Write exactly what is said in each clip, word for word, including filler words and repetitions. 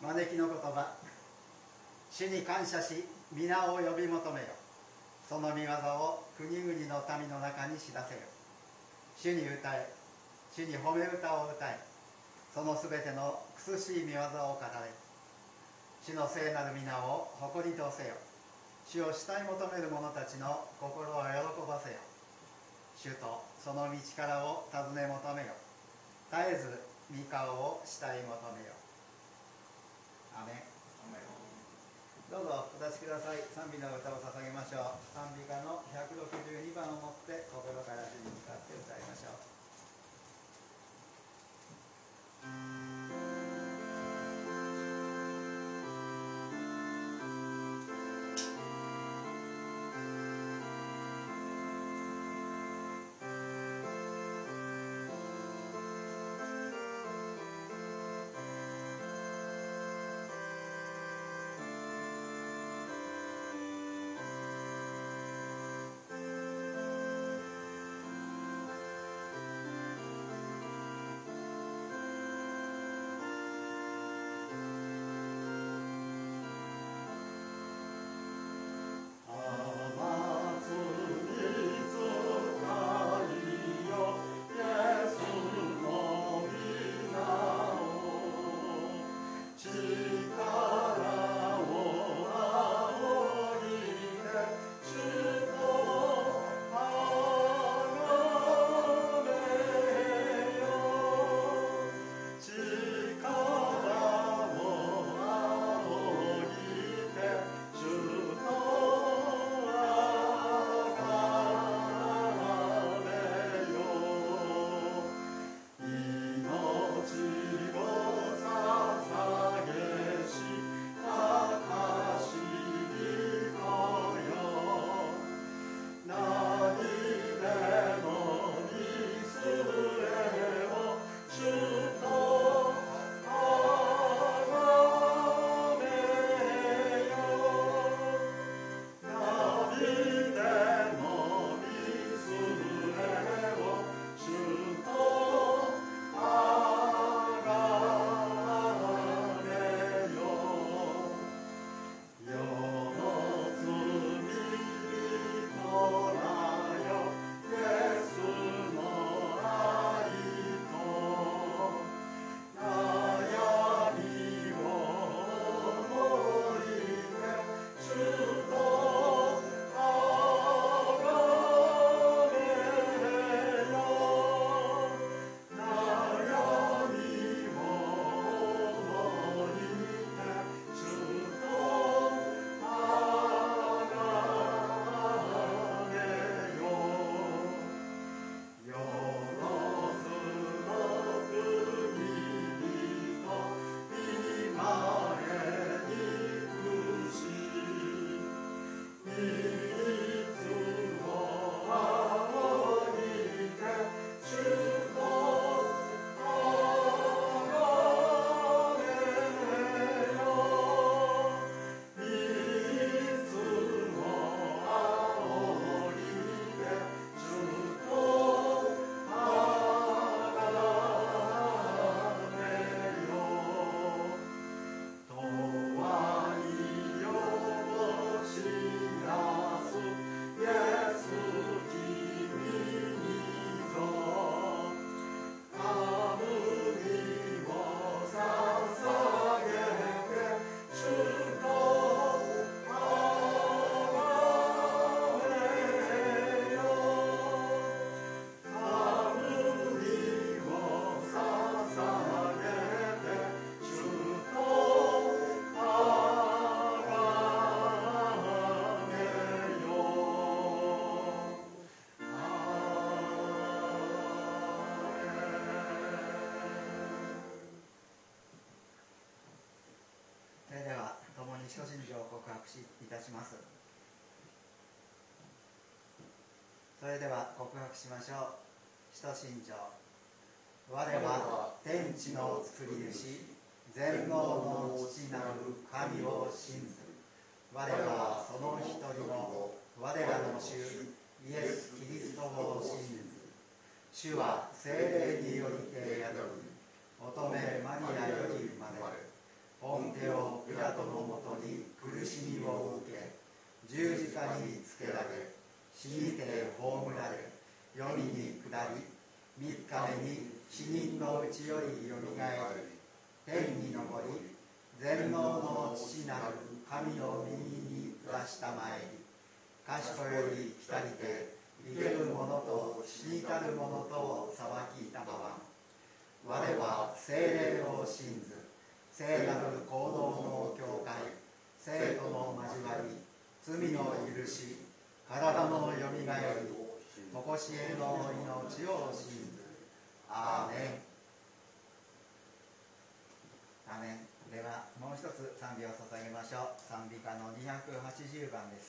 招きの言葉。主に感謝し皆を呼び求めよ。その御業を国々の民の中に知らせよ。主に歌え、主に褒め歌を歌え。そのすべての苦しい御業を語れ。主の聖なる皆を誇りとせよ。主を慕い求める者たちの心を喜ばせよ。主とその道からを尋ね求めよ。絶えず御顔を慕い求めよ。アメン。どうぞお立ちください。賛美の歌を捧げましょう。賛美歌のひゃくろくじゅうにばんをもって心から主に向かって歌いましょう。使徒信条を告白しいたします。それでは告白しましょう。使徒信条。我は天地の作り主、全能の父なる神を信ず。我はその一人の我らの主イエス・キリストを信ず。主は聖霊によりて宿り、乙女マリアより生まれ、 本手をピラトのもとに苦しみを受け、十字架につけられ、死にて葬られ、世に下り、三日目に死人のうちよりよみがえり、天に昇り、全能の父なる神の右に下したまえり、賢より来たりて、生ける者と死にたる者とを裁きたまわ。我は聖霊を信ず、聖なる行動の教会、聖徒の交わり、罪の許し、体のよみがえり、とこしえの命を信ず。アーメン。アーメン。ではもう一つ賛美を捧げましょう。賛美歌のにひゃくはちじゅうばんです。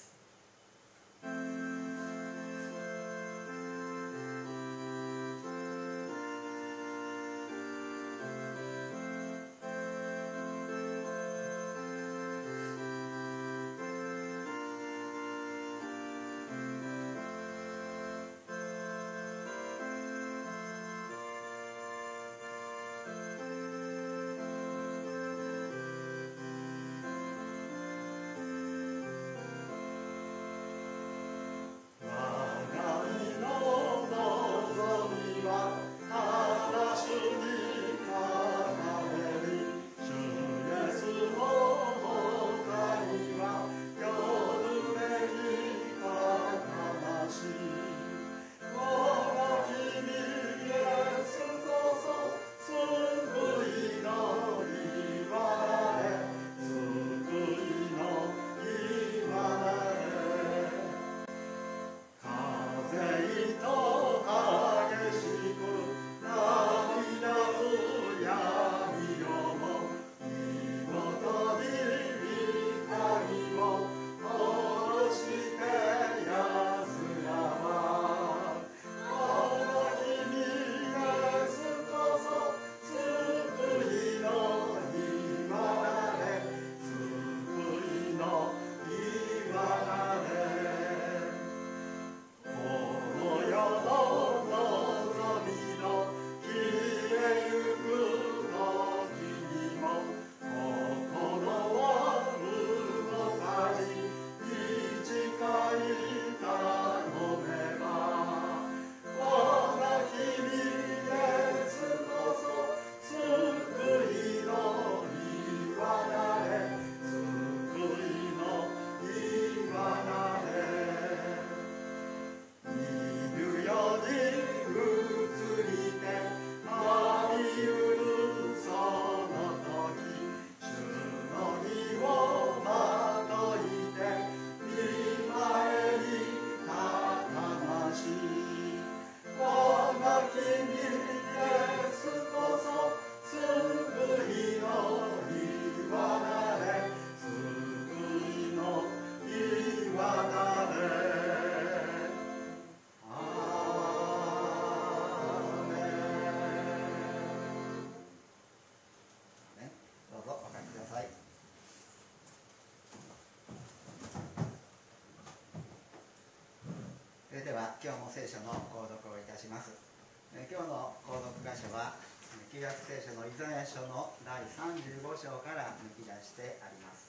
では今日も聖書の購読をいたします。今日の購読箇所は旧約聖書のイザヤ書のだいさんじゅうご章から抜き出してあります。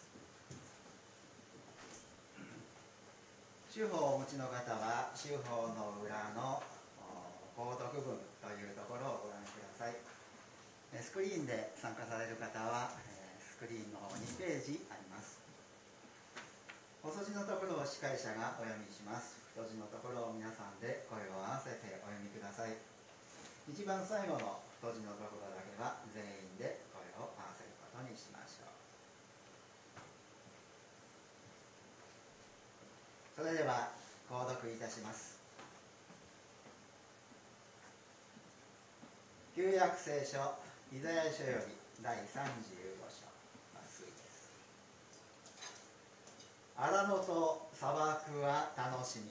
主法をお持ちの方は主法の裏の購読文というところをご覧ください。スクリーンで参加される方はスクリーンの方にページあります。細字のところを司会者がお読みします。太字のところを皆さんで声を合わせてお読みください。一番最後の太字のところだけは全員で声を合わせることにしましょう。それでは購読いたします。旧約聖書イザヤ書よりだいさんじゅうご章抜粋です。荒野と砂漠は楽しみ、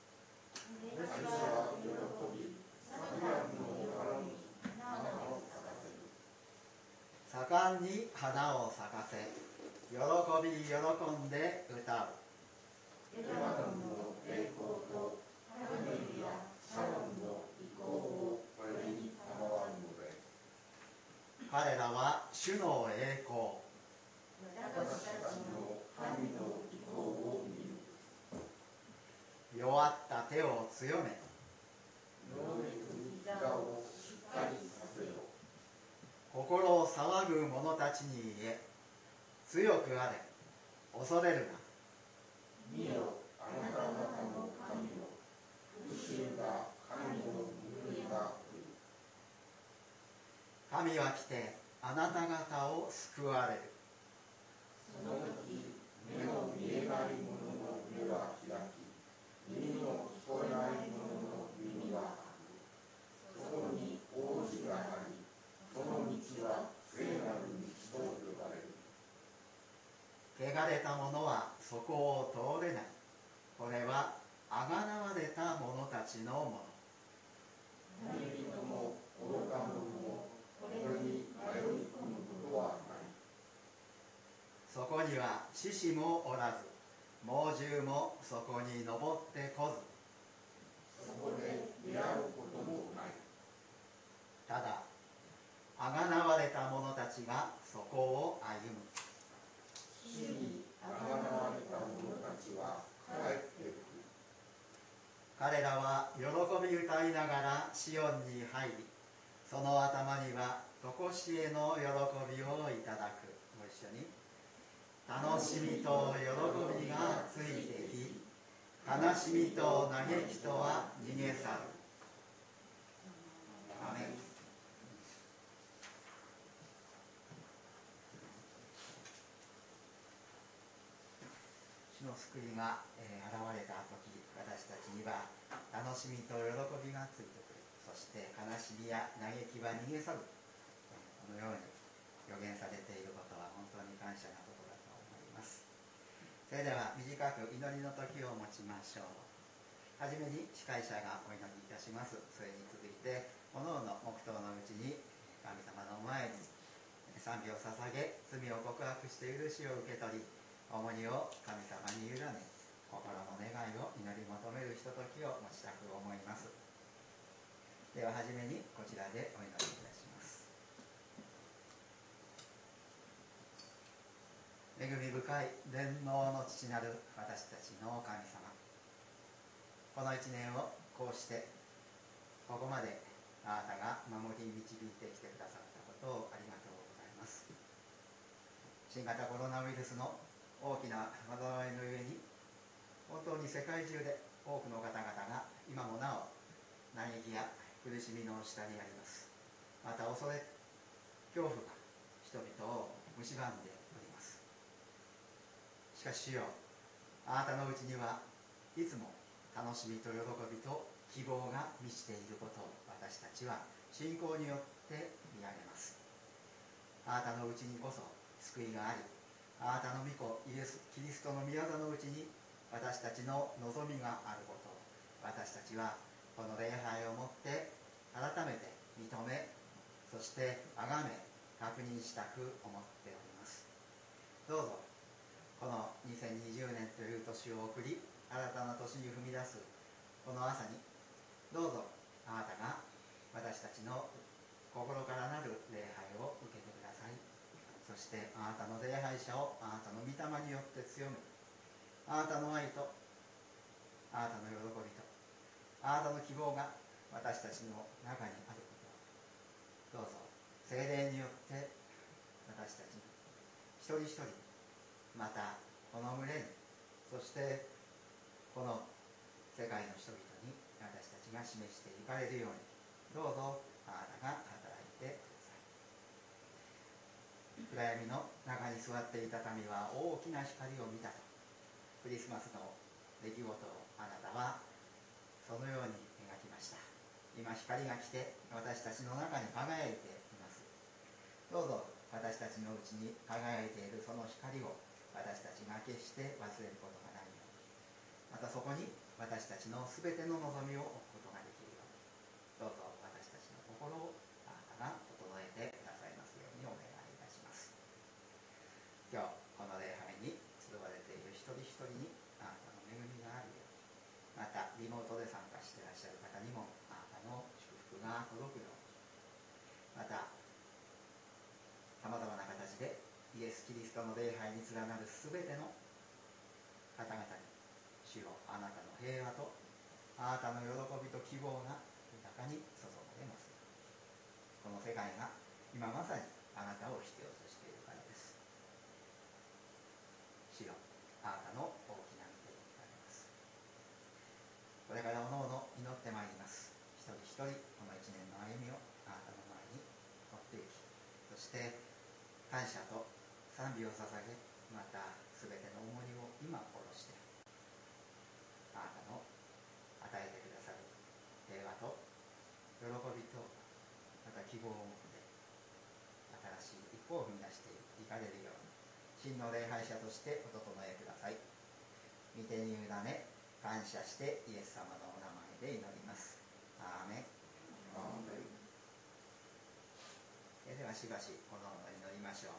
盛んに花を咲かせ、喜び喜んで歌う。レバノンの栄光とカルメルやシャロンの意向をこれに賜るので、彼らは主の栄光、 私たちの神の意向を見る。 弱った手を強め、 よろめく膝をしっかりさせよ。 心を騒ぐ者たちに言え、強くあれ、恐れるな。 見よ、あなた方の神よ、復讐が神の報いが来る。 神は来てあなた方を救われる。 その時、目の見えない者の目は開き、耳の聞こえない者の耳は開く。そこに王子があり、その道は聖なる道と呼ばれる。 汚れた者はそこを通れない。これはあがなわれた者たちのもの。 何人も愚か者もこれに迷い込むことはない。 そこには獅子もおらず、猛獣もそこに登ってこず、 そこで出会うこともない。 ただあがなわれた者たちがそこを歩む。 主にあがなわれた者たちは帰ってくる。 彼らは喜び歌いながらシオンに入り、その頭にはとこしえの喜びをいただく。ご一緒に。楽しみと喜びがついてき、悲しみと嘆きとは逃げ去る。アメン。主の救いが、えー、現れた時、私たちには楽しみと喜びがついてくる。そして悲しみや嘆きは逃げ去る。このように予言されていることは本当に感謝なことだと思います。それでは短く祈りの時を持ちましょう。はじめに司会者がお祈りいたします。それに続いて各々黙祷のうちに神様の前に賛美を捧げ、罪を告白して許しを受け取り、重荷を神様に委ね、心の願いを祈り求めるひとときを持ちたく思います。でははじめにこちらでお祈りいたします。恵み深い全能の父なる私たちの神様、この一年をこうしてここまであなたが守り導いてきてくださったことをありがとうございます。新型コロナウイルスの大きな災いのゆえに、本当に世界中で多くの方々が今もなお嘆きや苦しみの下にあります。また恐れ恐怖が人々を蝕んでおります。しかし主よ、あなたのうちにはいつも楽しみと喜びと希望が満ちていることを私たちは信仰によって見上げます。あなたのうちにこそ救いがあり、あなたの御子イエス・キリストの御業のうちに私たちの望みがあることを私たちはこの礼拝をもって改めて認め、そして崇め確認したく思っております。どうぞこのにせんにじゅうねんという年を送り、新たな年に踏み出すこの朝に、どうぞあなたが私たちの心からなる礼拝を受けてください。そしてあなたの礼拝者をあなたの御霊によって強め、あなたの愛とあなたの喜びとあなたの希望が私たちの中にあることを、どうぞ聖霊によって私たちに一人一人、またこの群れに、そしてこの世界の人々に私たちが示していかれるように、どうぞあなたが働いてください。暗闇の中に座っていた民は大きな光を見たと、クリスマスの出来事をあなたはそのように描きました。今光が来て私たちの中に輝いています。どうぞ私たちのうちに輝いているその光を私たちが決して忘れることがないように、またそこに私たちのすべての望みを置くことができるように、どうぞ私たちの心をあなたが整えてくださいますようにお願いいたします。今日この礼拝に集われている一人一人にあなたの恵みがあるように、またリモートで参加していらっしゃる方にもあなたの祝福が届くように、またさまざまな形で癒イエス・キリストの礼拝に連なるすべての方々に、主よ、あなたの平和とあなたの喜びと希望が豊かに注がれます。この世界が今まさにあなたを必要としているからです。主よ、あなたの大きな御手にかけます。これからおのおの祈ってまいります。一人一人この一年の歩みをあなたの前に持っていき、そして感謝と賛美を捧げ、またすべての重荷を今下ろして、あなたの与えてくださる平和と喜びとまた希望を持って新しい一歩を踏み出していかれるように、真の礼拝者としてお整えください。御手に委ね感謝してイエス様のお名前で祈ります。アーメン。 アーメン。 えではしばしおのおの祈りましょう。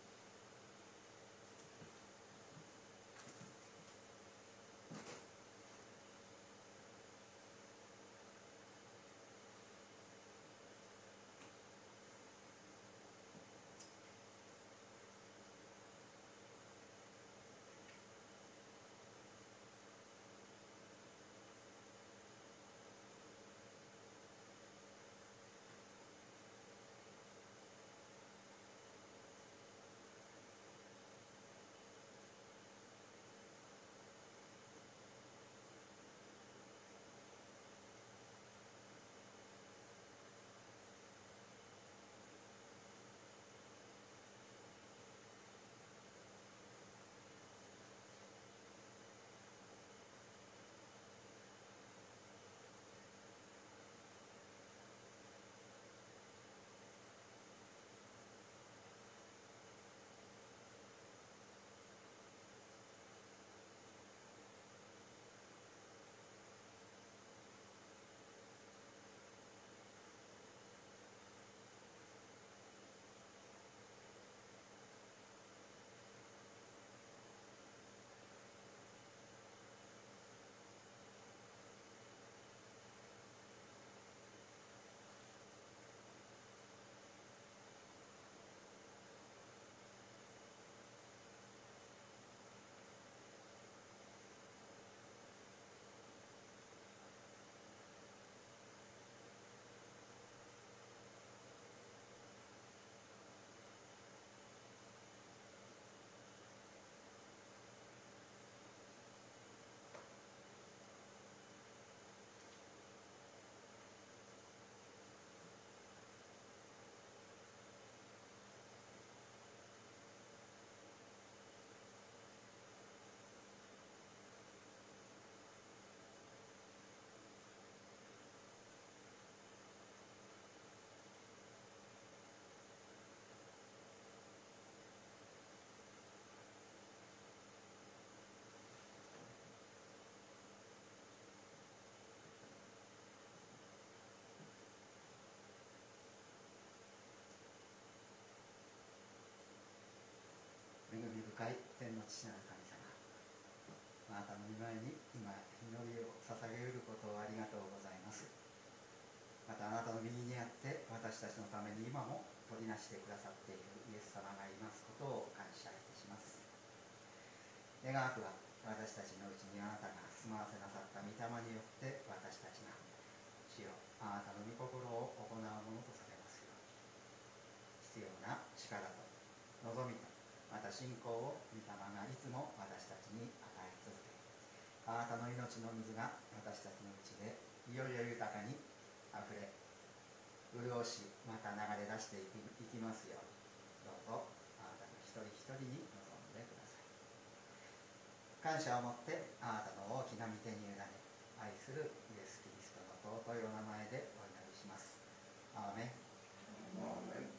恵み深い天の父なる神様、あなたの御前に今祈りを捧げることをありがとうございます。またあなたの右にあって私たちのために今も取りなしてくださっているイエス様がいますことを感謝いたします。願わくは私たちのうちにあなたが住まわせなさった御霊によって私たちが主よ、あなたの御心を行うものとされますように、必要な力と望みとまた信仰を御霊がいつも私たちに与え続け、あなたの命の水が私たちのうちでいよいよ豊かにあふれ潤し、また流れ出していき、いきますように、どうぞあなたの一人一人に臨んでください。感謝を持ってあなたの大きな御手に委ね、愛するイエス・キリストの尊いお名前でお祈りします。アーメン。 アーメン。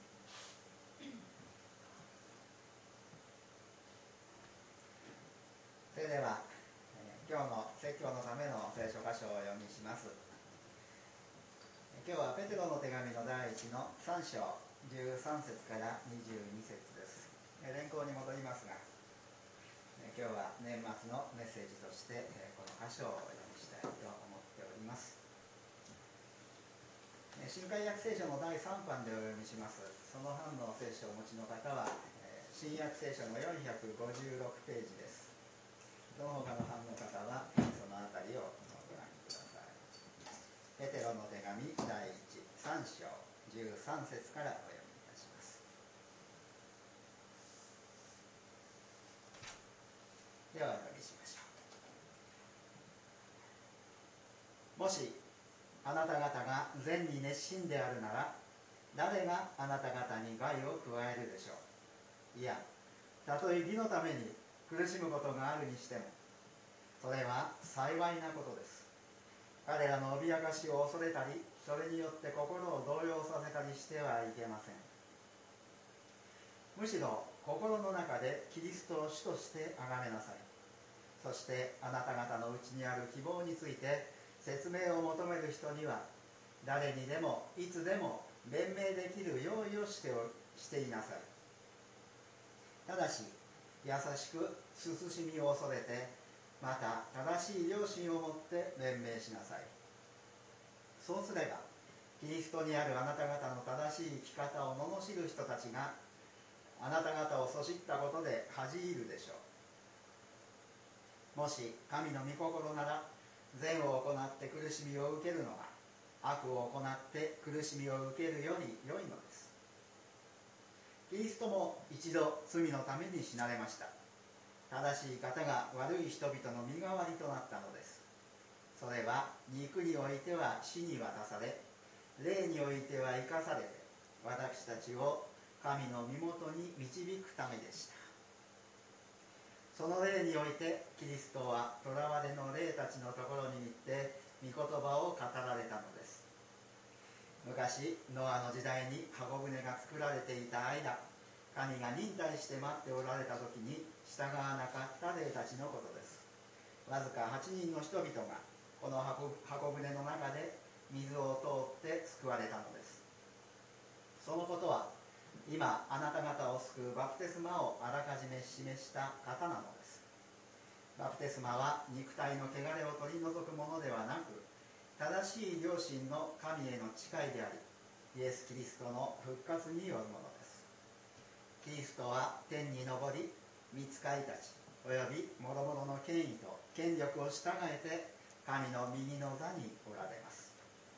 それでは、えー、今日の説教のための聖書箇所をお読みします。今日はペテロの手紙の第一のさん章じゅうさん節からにじゅうに節です。連行に戻りますが、今日は年末のメッセージとしてこの箇所をお読みしたいと思っております。新海約聖書のだいさん版でお読みします。その版の聖書をお持ちの方は新約聖書のよんひゃくごじゅうろくページです。その他の版の方はそのあたりをご覧ください。ペテロの手紙だいいちさん章じゅうさん節からお読みいたします。ではお読みしましょう。もしあなた方が善に熱心であるなら、誰があなた方に害を加えるでしょう。いや、たとえ義のために苦しむことがあるにしても、それは幸いなことです。彼らの脅かしを恐れたり、それによって心を動揺させたりしてはいけません。むしろ心の中でキリストを主として崇めなさい。そしてあなた方のうちにある希望について説明を求める人には、誰にでもいつでも弁明できる用意をしておしていなさい。ただし優しく慎みを恐れて、また正しい良心を持って弁明しなさい。そうすればキリストにあるあなた方の正しい生き方を罵る人たちがあなた方をそしったことで恥じ入るでしょう。もし神の御心なら、善を行って苦しみを受けるのが悪を行って苦しみを受けるより良いのです。キリストも一度罪のために死なれました。正しい方が悪い人々の身代わりとなったのです。それは肉においては死に渡され、霊においては生かされて、私たちを神の身元に導くためでした。その霊においてキリストは囚われの霊たちのところに行って御言葉を語られたのです。昔ノアの時代に箱舟が作られていた間、神が忍耐して待っておられた時に従わなかった霊たちのことです。わずかはちにんの人々がこの 箱, 箱舟の中で水を通って救われたのです。そのことは今あなた方を救うバプテスマをあらかじめ示した方なのです。バプテスマは肉体の汚れを取り除くものではなく、正しい良心の神への誓いであり、イエス・キリストの復活によるものです。キリストは天に昇り、御使いたちおよび諸々の権威と権力を従えて神の右の座におられます。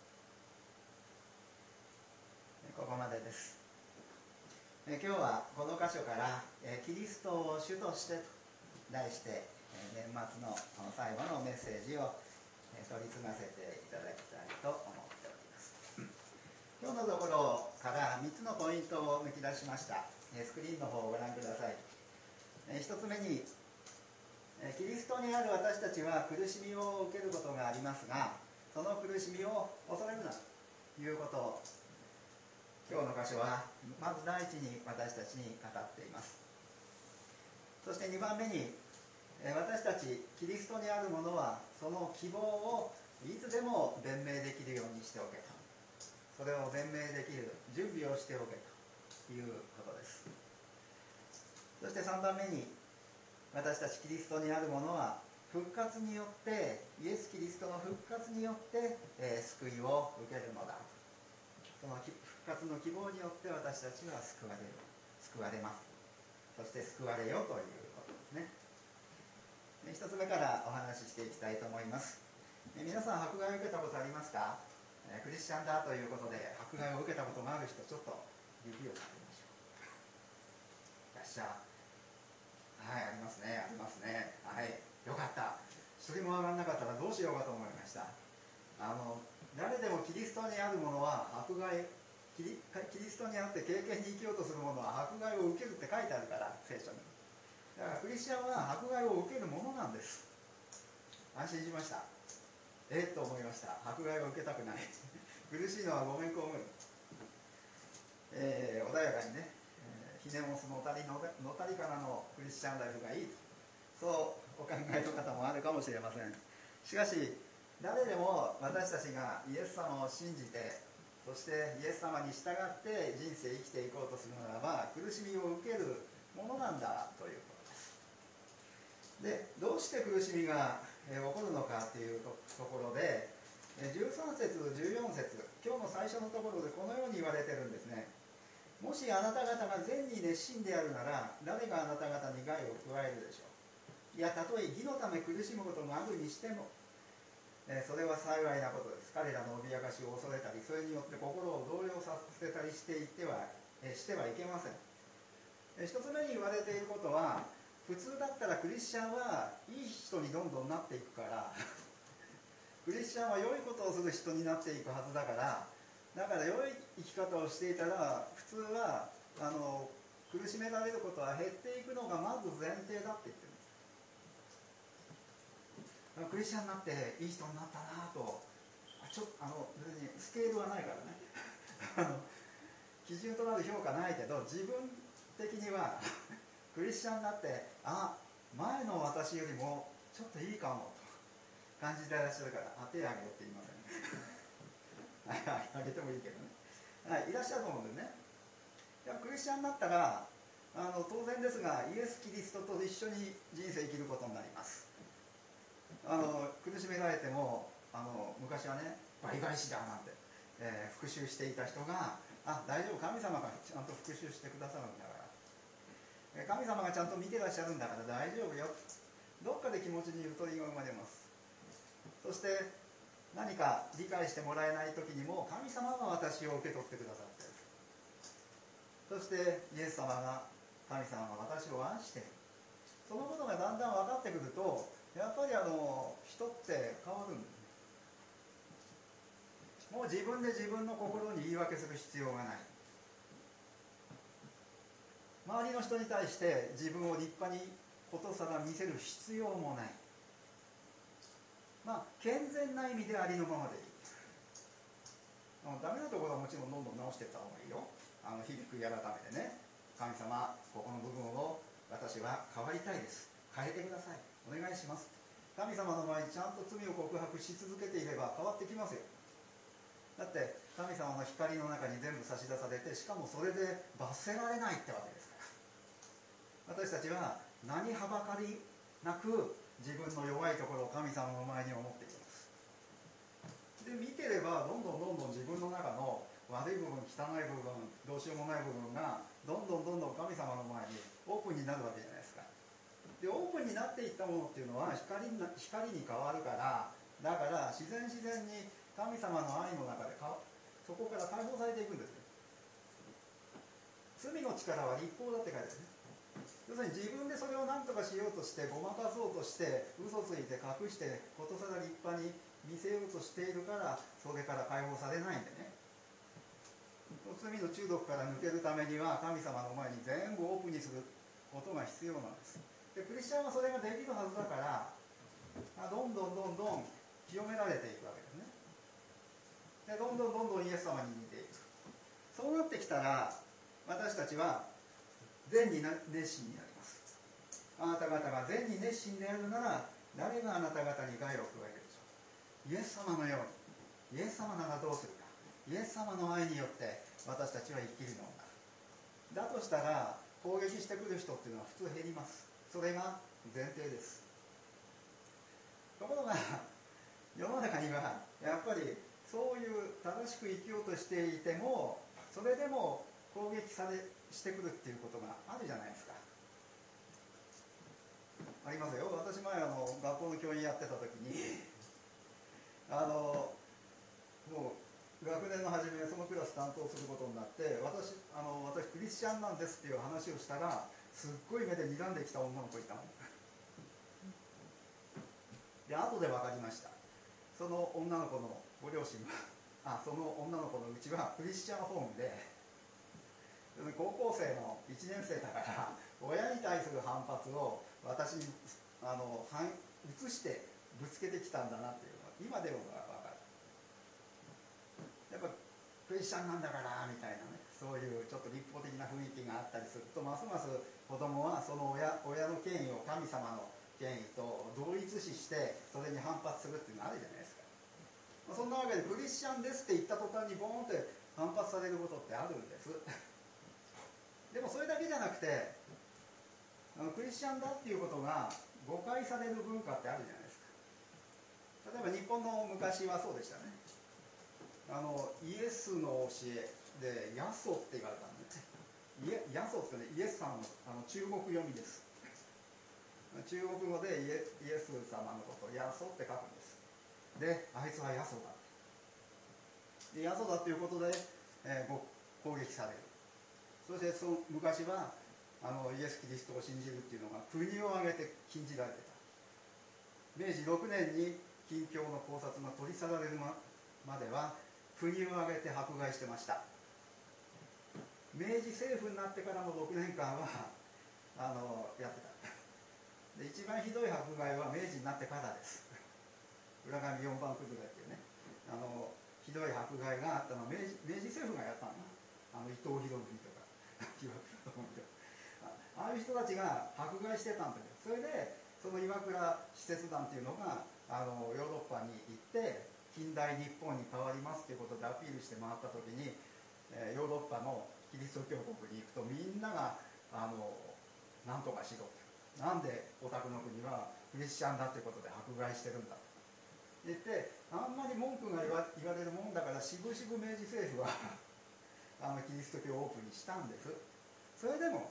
ここまでです。今日はこの箇所からキリストを主としてと題して年末の最後のメッセージを取り継がせていただきたいと思っております。今日のところからみっつのポイントを抜き出しました。スクリーンの方をご覧ください。ひとつめに、キリストにある私たちは苦しみを受けることがありますが、その苦しみを恐れるなということを今日の箇所はまず第一に私たちに語っています。そしてにばんめに、私たちキリストにあるものはその希望をいつでも弁明できるようにしておけと、それを弁明できる準備をしておけということです。そしてさんばんめに、私たちキリストにあるものは復活によって、イエス・キリストの復活によって、えー、救いを受けるのだ。その復活の希望によって私たちは救われる、救われます。そして救われよということですね。一つ目からお話ししていきたいと思います。皆さん迫害を受けたことありますか？クリスチャンだということで迫害を受けたことがある人、ちょっと指を立てましょう。いらっしゃい。はい、ありますね、ありますね。はい、よかった。一人も上がらなかったらどうしようかと思いました。あの誰でもキリストにあるものは迫害、キリ、キリストにあって敬虔に生きようとする者は迫害を受けるって書いてあるから、聖書に。だからクリスチャンは迫害を受けるものなんです。安心しました。えっと思いました。迫害を受けたくない。苦しいのはごめんこむ。えー、穏やかにね、えー、ひねもすのたりののたりからのクリスチャンライフがいいと、そうお考えの方もあるかもしれません。しかし誰でも私たちがイエス様を信じて、そしてイエス様に従って人生生きていこうとするならば、苦しみを受けるものなんだということです。で、どうして苦しみが、えー、起こるのかという と, ところで、じゅうさん節じゅうよん節、今日の最初のところでこのように言われてるんですね。 もしあなた方が善に熱心であるなら、誰があなた方に害を加えるでしょう。いや、たとえ義のため苦しむことがあるにしても、えー、それは幸いなことです。彼らの脅かしを恐れたり、それによって心を動揺させたりしていては、えー、してはいけません。えー、一つ目に言われていることは、普通だったらクリスチャンはいい人にどんどんなっていくからクリスチャンは良いことをする人になっていくはずだから、だから良い生き方をしていたら、普通はあの苦しめられることは減っていくのがまず前提だって言ってるんです。クリスチャンになっていい人になったなと、ちょっとあの別にスケールはないからねあの基準となる評価ないけど、自分的にはクリスチャンになって、あ、前の私よりもちょっといいかもと感じていらっしゃるから、あ、手を挙げろって言いませんあげてもいいけどね、はい、いらっしゃると思うんですね。いや、クリスチャンになったらあの当然ですが、イエス・キリストと一緒に人生生きることになります。あの苦しめられても、あの昔はね、倍返しだなんて、えー、復讐していた人が、あ、大丈夫、神様がちゃんと復讐してくださるんだから、神様がちゃんと見てらっしゃるんだから大丈夫よ、どっかで気持ちにゆとりが生まれます。そして何か理解してもらえない時にも、神様が私を受け取ってくださっている。そしてイエス様が、神様が私を愛している。そのことがだんだん分かってくると、やっぱりあの人って変わるんです。もう自分で自分の心に言い訳する必要がない。周りの人に対して自分を立派にことさら見せる必要もない。まあ健全な意味でありのままでいい。ダメなところはもちろんどんどん直していった方がいいよ。あの日々悔い改めてね、神様、ここの部分を私は変わりたいです、変えてください、お願いします。神様の前にちゃんと罪を告白し続けていれば変わってきますよ。だって神様の光の中に全部差し出されて、しかもそれで罰せられないってわけですから、私たちは何はばかりなく自分の弱いところを神様の前に思っていきます。で見てれば、どんどんどんどん自分の中の悪い部分、汚い部分、どうしようもない部分がどんどんどんどん神様の前にオープンになるわけじゃないですか。でオープンになっていったものっていうのは光に、光に変わるから、だから自然自然に神様の愛の中でかそこから解放されていくんですよ。罪の力は立法だって書いてあるね。要するに自分でそれを何とかしようとして、ごまかそうとして、嘘ついて隠してことさら立派に見せようとしているから、それから解放されないんでね。罪の中毒から抜けるためには、神様の前に全部オープンにすることが必要なんです。でクリスチャンはそれができるはずだから、どんどんどんどん清められていくわけですね。でどんどんどんどんイエス様に似ていく。そうなってきたら、私たちは善に熱心になります。あなた方が善に熱心であるなら、誰があなた方に害を加えるでしょう。イエス様のように、イエス様ならどうするか、イエス様の愛によって私たちは生きるのだ。だとしたら、攻撃してくる人っていうのは普通減ります。それが前提です。ところが世の中にはやっぱりそういう正しく生きようとしていても、それでも攻撃されしてくるっていうことがあるじゃないですか。ありますよ。私前あの学校の教員やってた時にあのもう学年の初めそのクラス担当することになって、私あの私クリスチャンなんですっていう話をしたら、すっごい目で睨んできた女の子いたので後で分かりました。その女の子のご両親はあその女の子のうちはクリスチャンホームで、高校生のいちねん生だから親に対する反発を私にあの移してぶつけてきたんだなっていうのは今でも分かる。やっぱクリスチャンなんだからみたいなね、そういうちょっと立法的な雰囲気があったりすると、ますます子供はその 親, 親の権威を神様の権威と同一視してそれに反発するっていうのがあるじゃないですか。そんなわけでクリスチャンですって言った途端にボーンって反発されることってあるんですでもそれだけじゃなくて、クリスチャンだっていうことが誤解される文化ってあるじゃないですか。例えば日本の昔はそうでしたね。あのイエスの教えでヤソって言われたんですね。 イエヤソってね、イエス様のあの中国読みです。中国語でイエイエス様のことをヤソって書くんです。で、あいつはヤソだでヤソだということで、えー、攻撃される。そしてその昔はあのイエス・キリストを信じるっていうのが国を挙げて禁じられてた。めいじろくねんに禁教の考察が取り去られるまでは国を挙げて迫害してました。明治政府になってからのろくねんかんはあのやってた。で一番ひどい迫害は明治になってからです。浦上四番崩れっていうね、あのひどい迫害があったのは明治、明治政府がやったの。あの伊藤博文とかああいう人たちが迫害してたんだけど、それでその岩倉使節団っていうのがあのヨーロッパに行って近代日本に変わりますっていうことでアピールして回った時に、えー、ヨーロッパのキリスト教国に行くとみんながあのなんとかしろって、なんでお宅の国はクリスチャンだってことで迫害してるんだって言って、あんまり文句が言わ、言われるもんだからしぶしぶ明治政府はあのキリスト教をオープンにしたんです。それでも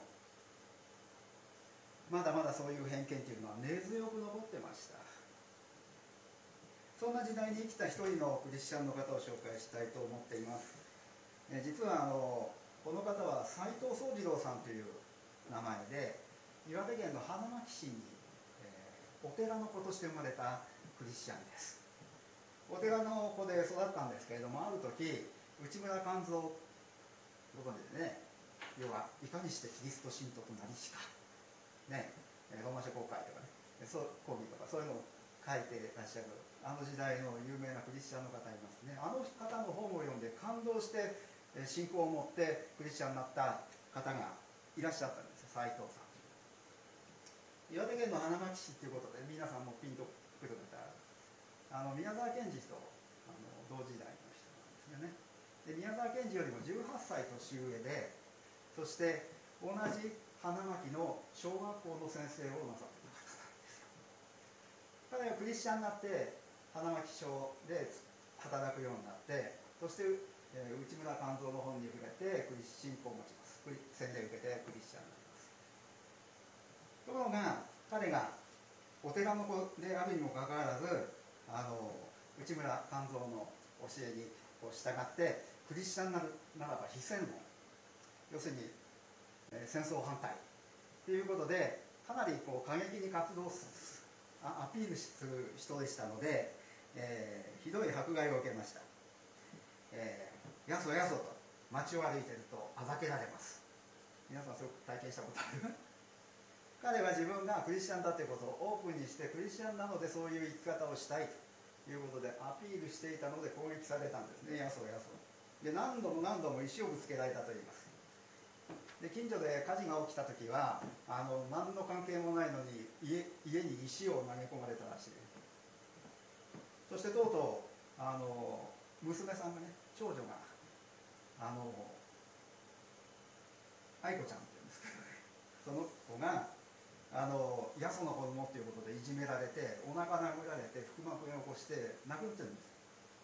まだまだそういう偏見っていうのは根強く残ってました。そんな時代に生きた一人のクリスチャンの方を紹介したいと思っています。え実はあのこの方は斉藤宗次郎さんという名前で岩手県の花巻市に、えー、お寺の子として生まれたクリスチャンです。お寺の子で育ったんですけれども、ある時内村勘三ご存知でね、要はいかにしてキリスト信徒となりしかね、ローマ書公会とかね、そう講義とかそういうのを書いていらっしゃるあの時代の有名なクリスチャンの方いますね。あの方の本を読んで感動して信仰を持ってクリスチャンになった方がいらっしゃったんですよ、斉藤さん。岩手県の花巻市ということで皆さんもピンとくる方、あの宮沢賢治とあの同時代の人なんですよね。で宮沢賢治よりもじゅうはっさい年上で、そして同じ花巻の小学校の先生をなさっていた方なんですよ。彼はクリスチャンになって花巻小で働くようになって、そして、えー、内村勘三の本に触れてクリス信仰を持ちます。洗礼を受けてクリスチャンになります。ところが彼がお寺の子であるにもかかわらず、あの内村勘三の教えにこう従ってクリスチャンになるならば非戦論、要するに戦争反対ということでかなりこう過激に活動するアピールする人でしたので、えー、ひどい迫害を受けました。えー、やそやそと街を歩いているとあざけられます。皆さんそういう体験したことある彼は自分がクリスチャンだということをオープンにしてクリスチャンなのでそういう生き方をしたいということでアピールしていたので攻撃されたんですね。やそやそで何度も何度も石をぶつけられたといいます。で近所で火事が起きた時はあの何の関係もないのに 家, 家に石を投げ込まれたらしい。そしてとうとうあの娘さんがね、長女があの愛子ちゃんって言うんですけどね、その子があのやその子供っていうことでいじめられてお腹殴られて腹膜炎を起こして亡くなってるんです。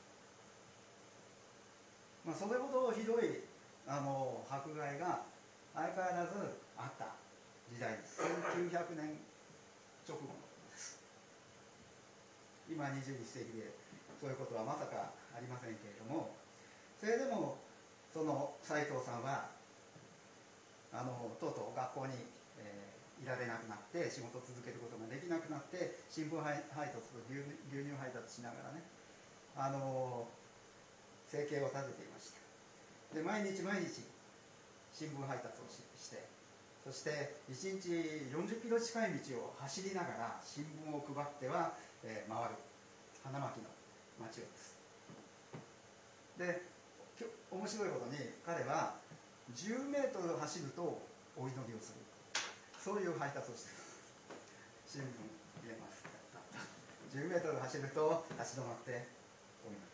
まあ、それほどひどいあの迫害が相変わらずあった時代です。せんきゅうひゃくねん直後のことです。今にじゅういっせいきでそういうことはまさかありませんけれども、それでもその斉藤さんはあのとうとう学校に、えー、いられなくなって仕事を続けることができなくなって新聞配達と牛乳配達しながらね、あの生計を立てていました。で毎日毎日新聞配達を し, してそしていちにちよんじゅっキロ近い道を走りながら新聞を配っては、えー、回る花巻の町をです。で面白いことに彼はじゅうメートル走るとお祈りをする、そういう配達をしています。新聞見えますか。じゅうメートル走ると立ち止まってお祈り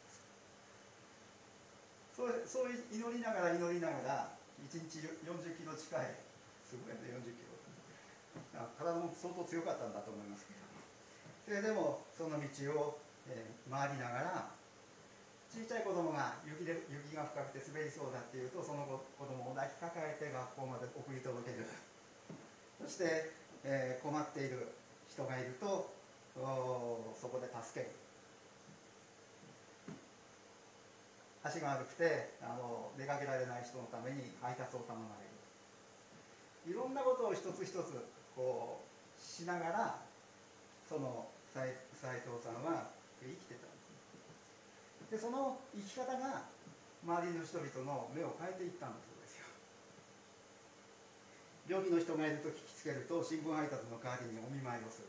をする。そう、そう祈りながら祈りながらいちにちよんじゅっキロ近い、すごいねよんじゅっキロ、体も相当強かったんだと思いますけども、それでもその道を、えー、回りながら小さい子供が雪で雪が深くて滑りそうだっていうと、その子供を抱きかかえて学校まで送り届ける。そして、えー、困っている人がいるとそこで助ける。足が悪くてあの出かけられない人のために配達を頼まれる。いろんなことを一つ一つこうしながら、その斉藤さんは生きてたんです。でその生き方が周りの人々の目を変えていったんだそうですよ。病気の人がいると聞きつけると新聞配達の代わりにお見舞いをする。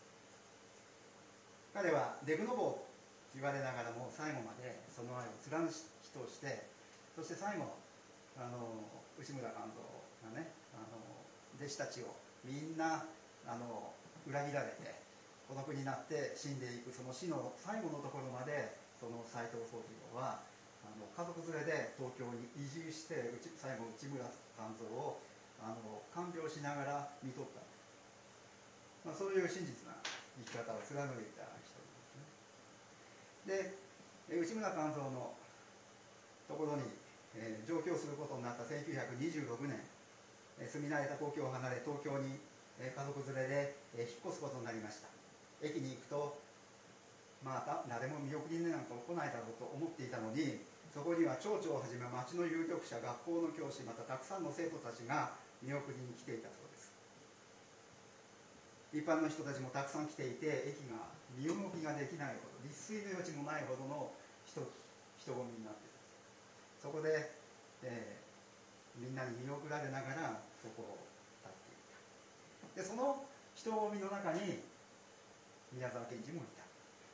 彼はデブノボーと言われながらも最後までその愛を貫き通して、そして最後あの内村勘三がね、あの弟子たちをみんなあの裏切られて孤独になって死んでいく、その死の最後のところまでその斉藤宗次郎はあの家族連れで東京に移住して、最後内村勘三をあの看病しながら見とった、まあ、そういう真実な生き方を貫いた人ですね。で内村勘三のところに、えー、上京することになったせんきゅうひゃくにじゅうろくねん、えー、住み慣れた故郷を離れ東京に、えー、家族連れで、えー、引っ越すことになりました。駅に行くとまあ誰も見送りなんか来ないだろうと思っていたのに、そこには町長をはじめ町の有力者、学校の教師、またたくさんの生徒たちが見送りに来ていたそうです。一般の人たちもたくさん来ていて、駅が身動きができないほど、立錐の余地もないほどの 人, 人混みになっていた。そこで、えー、みんなに見送られながらそこを立っていた。でその人混みの中に宮沢賢治もいた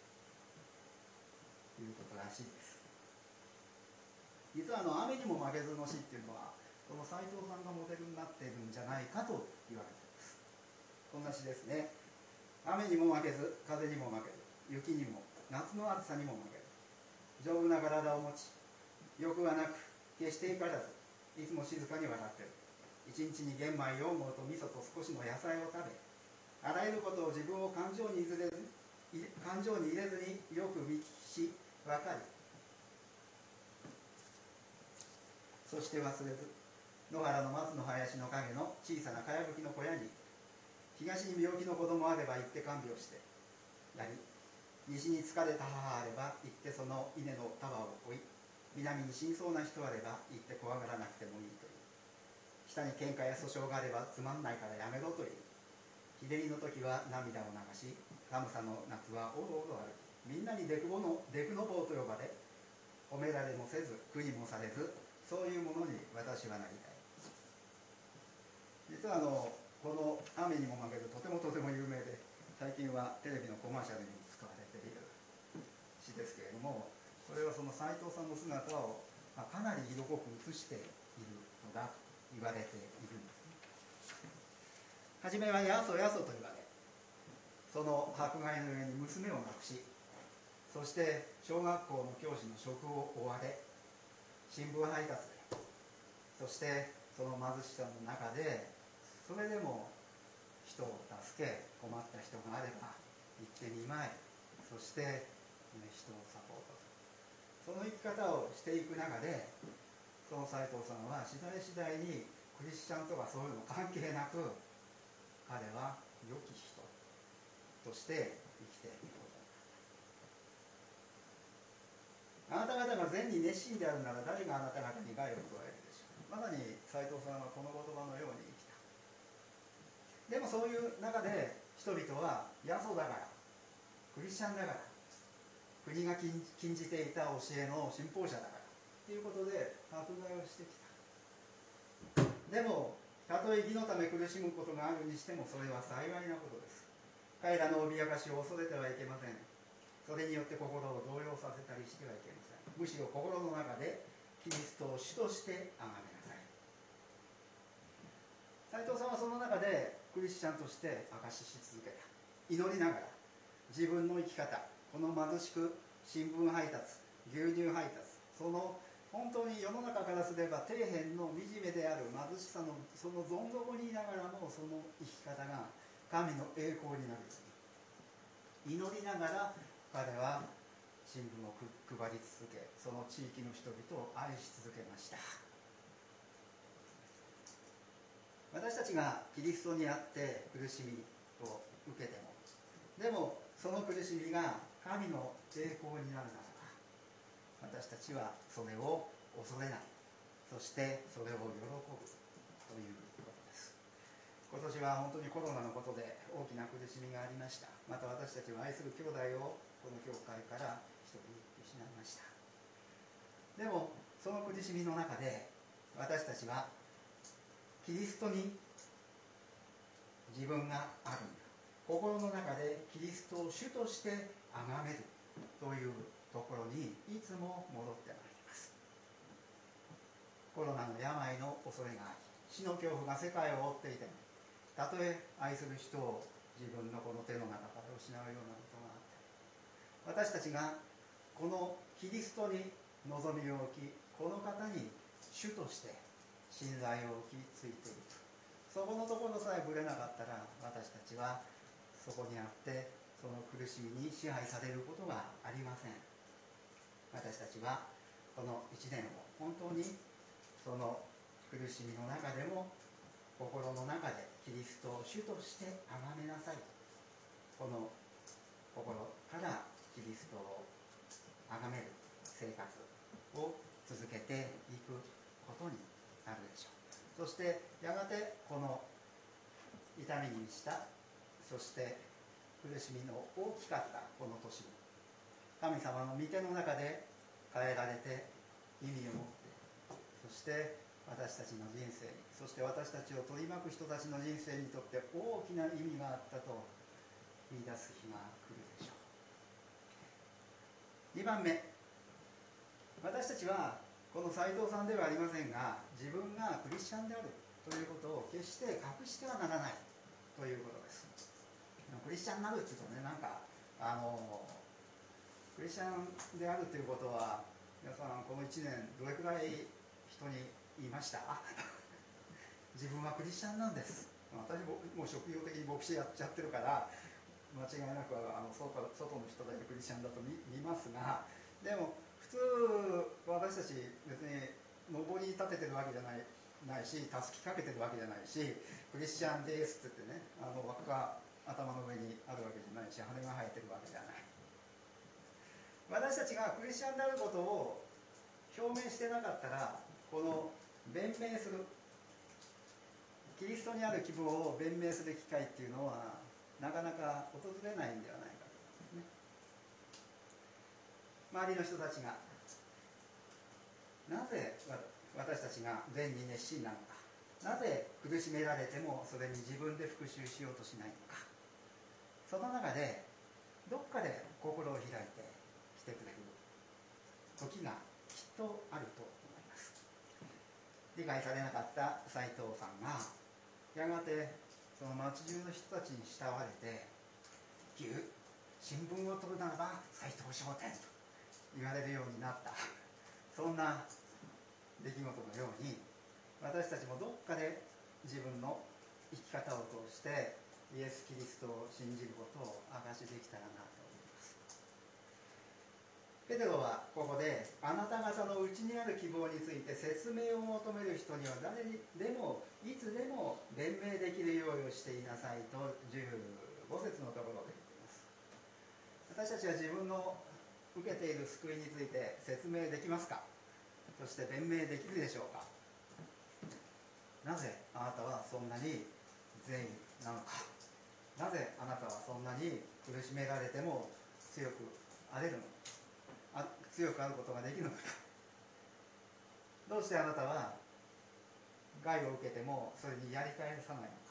ということらしいです。実はあの雨にも負けずの詩っていうのはこの斉藤さんがモデルになっているんじゃないかと言われています。こんな詩ですね。雨にも負けず、風にも負けず、雪にも夏の暑さにも負けず、丈夫な体を持ち、欲はなく決して怒らず、いつも静かに笑っている。一日に玄米よん合と味噌と少しの野菜を食べ、あらゆることを自分を感情に入れず感情に入れずによく見聞きし分かり、そして忘れず野原の松の林の陰の小さなかやぶきの小屋に、東に病気の子供あれば行って看病してやり、西に疲れた母あれば行ってその稲の束を追い、南に死にそうな人あれば行って怖がらなくてもいいという。下に喧嘩や訴訟があればつまんないからやめろという。日照りの時は涙を流し、寒さの夏はおろおろある。みんなにデクボのデクノボーと呼ばれ、褒められもせず苦にもされず、そういうものに私はなりたい。実はあのこの雨にも負けず、とてもとても有名で、最近はテレビのコマーシャルにも使われている詩ですけれども、これはその斉藤さんの姿を、まあ、かなり色濃く映しているのだと言われているんですね。はじめはやそやそと言われ、その迫害の上に娘を亡くし、そして小学校の教師の職を追われ、新聞配達で、そしてその貧しさの中で、それでも人を助け、困った人があれば行って見舞い、そして人をサポートする、その生き方をしていく中で、その斉藤さんは次第次第にクリスチャンとかそういうの関係なく、彼は良き人として生きていくことになった。あなた方が善に熱心であるなら、誰があなた方に害を加えるでしょう。まさに斉藤さんはこの言葉のように生きた。でもそういう中で人々はヤソだから、クリスチャンだから、国が禁じていた教えの信奉者だからということで迫害をしてきた。でもたとえ義のため苦しむことがあるにしても、それは幸いなことです。彼らの脅かしを恐れてはいけません。それによって心を動揺させたりしてはいけません。むしろ心の中でキリストを主として崇めなさい。斉藤さんはその中でクリスチャンとして証しし続けた。祈りながら自分の生き方、この貧しく新聞配達、牛乳配達、その本当に世の中からすれば底辺の惨めである貧しさのそのどん底にいながらも、その生き方が神の栄光になるように祈りながら、彼は新聞を配り続け、その地域の人々を愛し続けました。私たちがキリストにあって苦しみを受けても、でもその苦しみが神の栄光になるならば、私たちはそれを恐れない、そしてそれを喜ぶということです。今年は本当にコロナのことで大きな苦しみがありました。また私たちは愛する兄弟をこの教会から一人失いました。でもその苦しみの中で私たちはキリストに自分があるんだ、心の中でキリストを主として崇めるというところにいつも戻ってまいります。コロナの病の恐れがあり、死の恐怖が世界を覆っていても、たとえ愛する人を自分のこの手の中から失うようなことがあっても、私たちがこのキリストに望みを置き、この方に主として信頼を置きついている、そこのところさえぶれなかったら、私たちはそこにあってその苦しみに支配されることがありません。私たちはこのいちねんを本当にその苦しみの中でも心の中でキリストを主として崇めなさい、この心からキリストを崇める生活を続けていくことになるでしょう。そしてやがてこの痛みに満ちた、そして苦しみの大きかったこの年も、神様の御手の中で変えられて意味を持って、そして私たちの人生に、そして私たちを取り巻く人たちの人生にとって大きな意味があったと見出す日が来るでしょう。にばんめ、私たちはこの斉藤さんではありませんが、自分がクリスチャンであるということを決して隠してはならないということです。クリスチャンになるっていうとね、なんかあのクリスチャンであるということは、皆さんこのいちねんどれくらい人に言いました？自分はクリスチャンなんです。私ももう職業的に牧師やっちゃってるから、間違いなくあの 外, 外の人だけクリスチャンだと 見, 見ますが、でも普通私たち別に上り立ててるわけじゃないないし、たすきかけてるわけじゃないし、クリスチャンですって言ってね、あの輪っか頭の上にあるわけじゃないし、羽が生えてるわけじゃない。私たちがクリスチャンであることを表明してなかったら、この弁明する、キリストにある希望を弁明する機会っていうのはなかなか訪れないんではないかと思いますね。周りの人たちがなぜ私たちが善に熱心なのか、なぜ苦しめられてもそれに自分で復讐しようとしないのか、その中でどっかで心を開いてきてくれる時がきっとあると思います。理解されなかった斉藤さんがやがてその町中の人たちに慕われて、旧新聞を取るならば斉藤商店と言われるようになった、そんな出来事のように、私たちもどっかで自分の生き方を通してイエス・キリストを信じることを証しできたらなと思います。ペテロはここで、あなた方のうちにある希望について説明を求める人には誰にでもいつでも弁明できるようにしていなさいとじゅうご節のところで言っています。私たちは自分の受けている救いについて説明できますか？そして弁明できるでしょうか？なぜあなたはそんなに善意なのか、なぜあなたはそんなに苦しめられても強くあれるのか、あ強くあることができるのか、どうしてあなたは害を受けてもそれにやり返さないのか。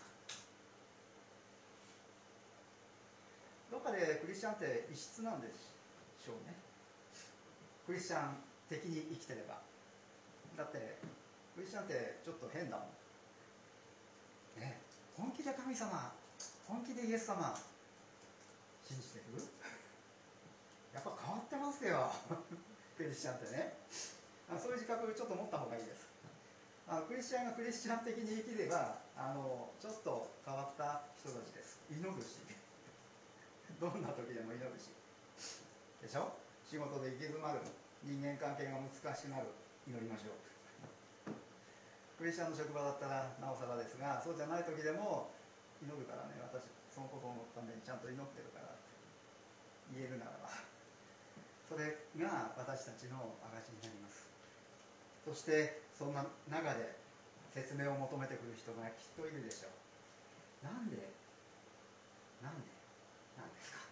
どっかでクリスチャンって異質なんでしょうね。クリスチャン的に生きてれば。だってクリスチャンってちょっと変だもんね。本気で神様、本気でイエス様信じてる？やっぱ変わってますよクリスチャンってね。あそういう自覚ちょっと持った方がいいです。あクリスチャンがクリスチャン的に生きれば、あのちょっと変わった人たちです。祈るしどんな時でも祈るしでしょ。 仕事で行き詰まる、人間関係が難しくなる、祈りましょう。クリスチャンの職場だったらなおさらですが、そうじゃない時でも祈るからね、私そのことのためにちゃんと祈ってるからって言えるならば、それが私たちの証になります。そしてそんな中で説明を求めてくる人がきっといるでしょう。なんでなんでなんですか。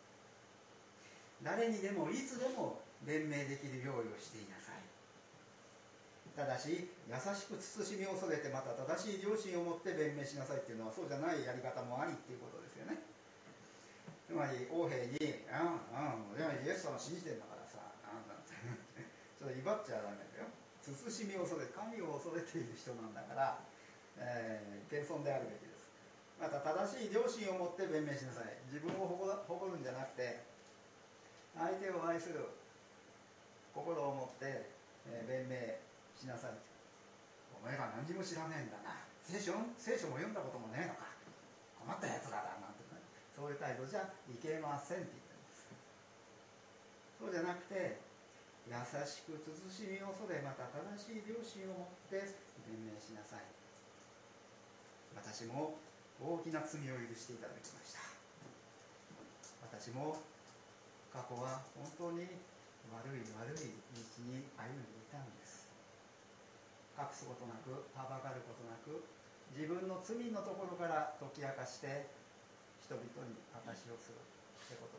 誰にでもいつでも弁明できる用意をしていなさい。ただし優しく慎みを恐れて、また正しい良心を持って弁明しなさいっていうのは、そうじゃないやり方もありっていうことですよね。つまり王兵に「うんうんでもイエス様信じてんだからさ」なんてちょっと威張っちゃダメだよ。慎みを恐れ、神を恐れている人なんだから、えー、謙遜であるべきです。また正しい良心を持って弁明しなさい。自分を誇るんじゃなくて、相手を愛する心を持って、えー、弁明しなさい。お前ら何にも知らねえんだな、聖書聖書も読んだこともねえのか、困ったやつらだなんてね、そういう態度じゃいけませんって言ってるんです。そうじゃなくて、優しく慎みを恐れ、また正しい良心を持って弁明しなさい。私も大きな罪を許していただきました。私も過去は本当に悪い悪い道に歩んでいたんです。隠すことなく、はばかることなく、自分の罪のところから解き明かして人々に証しをするってことです。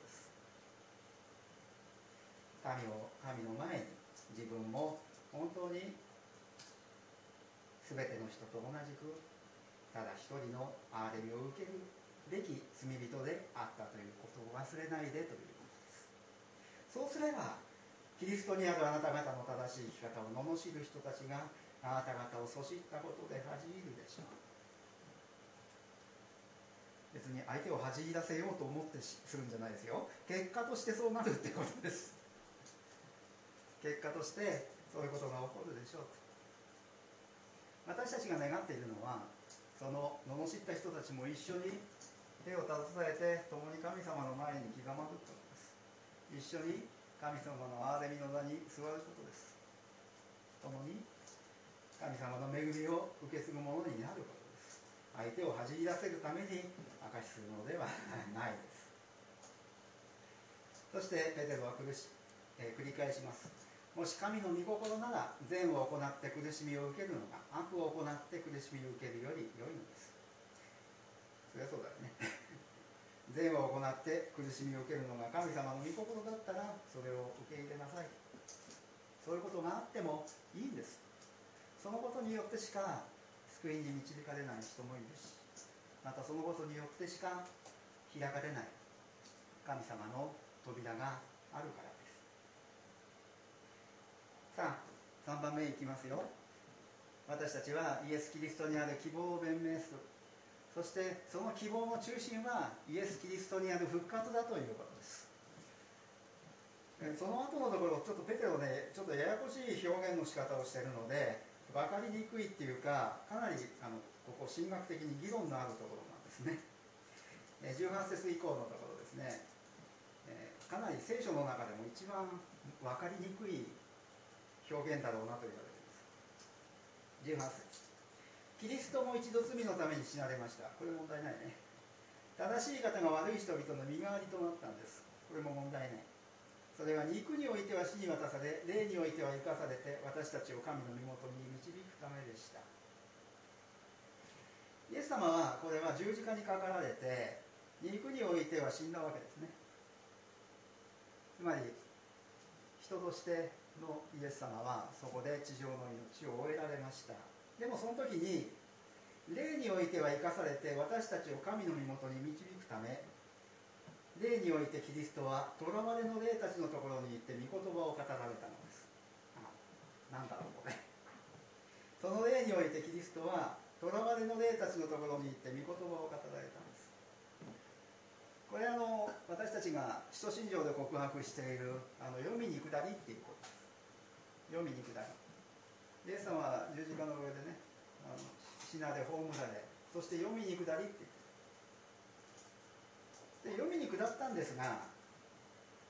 神を神の前に自分も本当に全ての人と同じくただ一人の憐れみを受けるべき罪人であったということを忘れないでということです。そうすればキリストにあるあなた方の正しい生き方を罵る人たちがあなた方をそしったことで恥じるでしょう。別に相手を恥じらせようと思ってするんじゃないですよ。結果としてそうなるってことです。結果としてそういうことが起こるでしょう。私たちが願っているのは、その罵った人たちも一緒に手を携えて共に神様の前に刻まることです。一緒に神様の憐れみの座に座ることです。共に神様の恵みを受け継ぐものになることです。相手を恥じらせるために証しするのではないです。そしてペテロは苦し、えー、繰り返します。もし神の御心なら善を行って苦しみを受けるのが悪を行って苦しみを受けるより良いのです。そりゃそうだよね善を行って苦しみを受けるのが神様の御心だったらそれを受け入れなさい。そういうことがあってもいいんです。そのことによってしか救いに導かれない人もいるし、またそのことによってしか開かれない神様の扉があるからです。さあさんばんめいきますよ。私たちはイエス・キリストにある希望を弁明する。そしてその希望の中心はイエス・キリストにある復活だということです。その後のところちょっとペテロね、ちょっとややこしい表現の仕方をしているので分かりにくいっていうか、かなりあのここ神学的に議論のあるところなんですね。じゅうはち節以降のところですね、かなり聖書の中でも一番分かりにくい表現だろうなと言われています。じゅうはち節、キリストも一度罪のために死なれました。これ問題ないね。正しい方が悪い人々の身代わりとなったんです。これも問題ない。それは肉においては死に渡され、霊においては生かされて私たちを神の身元に導くためでした。イエス様はこれは十字架にかかられて肉においては死んだわけですね。つまり人としてのイエス様はそこで地上の命を終えられました。でもその時に霊においては生かされて私たちを神の身元に導くため、霊においてキリストは囚われの霊たちのところに行って御言葉を語られたのです。あ、なんだろうこれ。その霊においてキリストは囚われの霊たちのところに行って御言葉を語られたんです。これあの私たちが使徒信条で告白しているあの読みに下りっていうことです。読みに下り。イエス様は十字架の上でね、あの死なれ葬られ、そして読みに下りって言って、で読みに下ったんですが、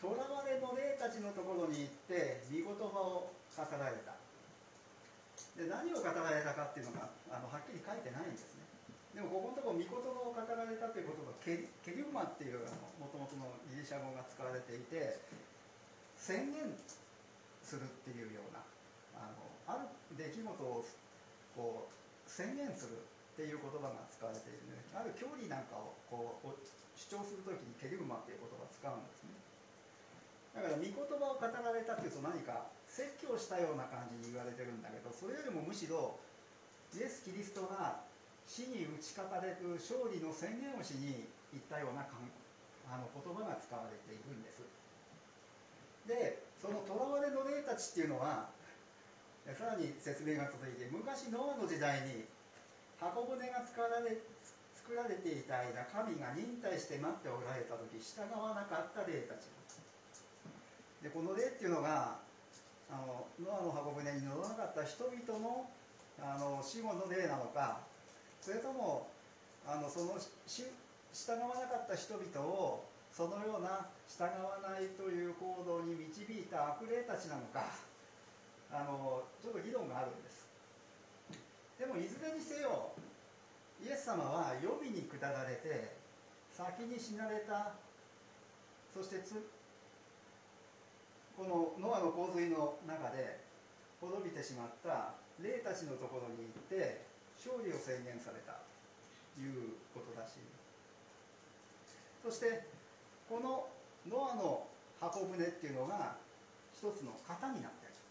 囚われの霊たちのところに行って御言葉を語られた。で、何を語られたかっていうのがあのはっきり書いてないんですね。でもここのところ御言葉を語られたということがケリ、ケリウマっていうもともとのギリシャ語が使われていて、宣言するっていうようなあのある出来事をこう宣言するっていう言葉が使われているので、ある教理なんかをこう主張するときにケリウマっていう言葉を使うんですね。だから御言葉を語られたというと何か説教したような感じに言われてるんだけど、それよりもむしろイエス・キリストが死に打ち勝たれる勝利の宣言をしに言ったようなあの言葉が使われているんです。で、その囚われの霊たちっていうのはさらに説明が続いて、昔ノアの時代に箱舟が使われ作られていた間、神が忍耐して待っておられた時従わなかった霊たちで、この霊っていうのがあのノアの箱舟に乗らなかった人々のあの死後の霊なのか、それともあのその従わなかった人々をそのような従わないという行動に導いた悪霊たちなのか、あのちょっと議論があるんです。でもいずれにせよイエス様は黄泉に下られて先に死なれた、そしてつこのノアの洪水の中で滅びてしまった霊たちのところに行って勝利を宣言されたということらしい。そしてこのノアの箱舟っていうのが一つの型になっている。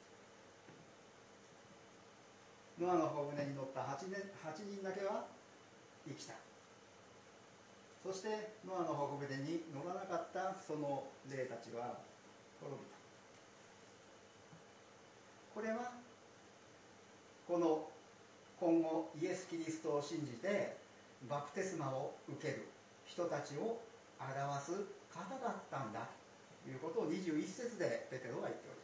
ノアの箱舟に乗った はち, 年はちにんだけは生きた。そしてノアの箱舟に乗らなかったその霊たちは滅びた。これはこの今後イエス・キリストを信じてバプテスマを受ける人たちを表す方だったんだということをにじゅういっ節でペテロは言っております。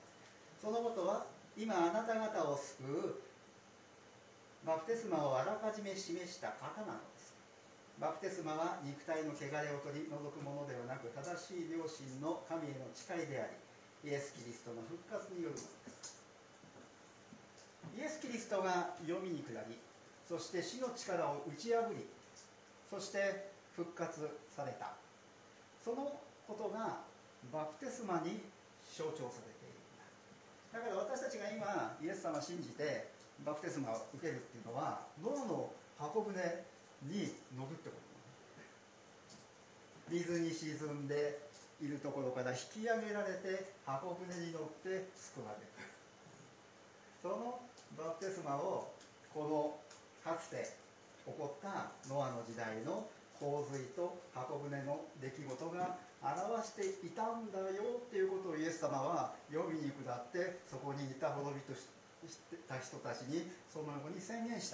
そのことは今あなた方を救うバプテスマをあらかじめ示した方なのです。バプテスマは肉体の汚れを取り除くものではなく、正しい良心の神への誓いであり、イエス・キリストの復活によるものです。イエス・キリストが黄泉に下り、そして死の力を打ち破り、そして復活された、そのことがバプテスマに象徴されている。だから私たちが今イエス様を信じてバプテスマを受けるっていうのは、ノアの箱舟に乗るってこと。水に沈んでいるところから引き上げられて箱舟に乗って救われる。そのバプテスマをこのかつて起こったノアの時代の洪水と箱舟の出来事が表していたんだよっていうことをイエス様は黄泉に下ってそこにいた滅びとした人たちにそのように宣言した。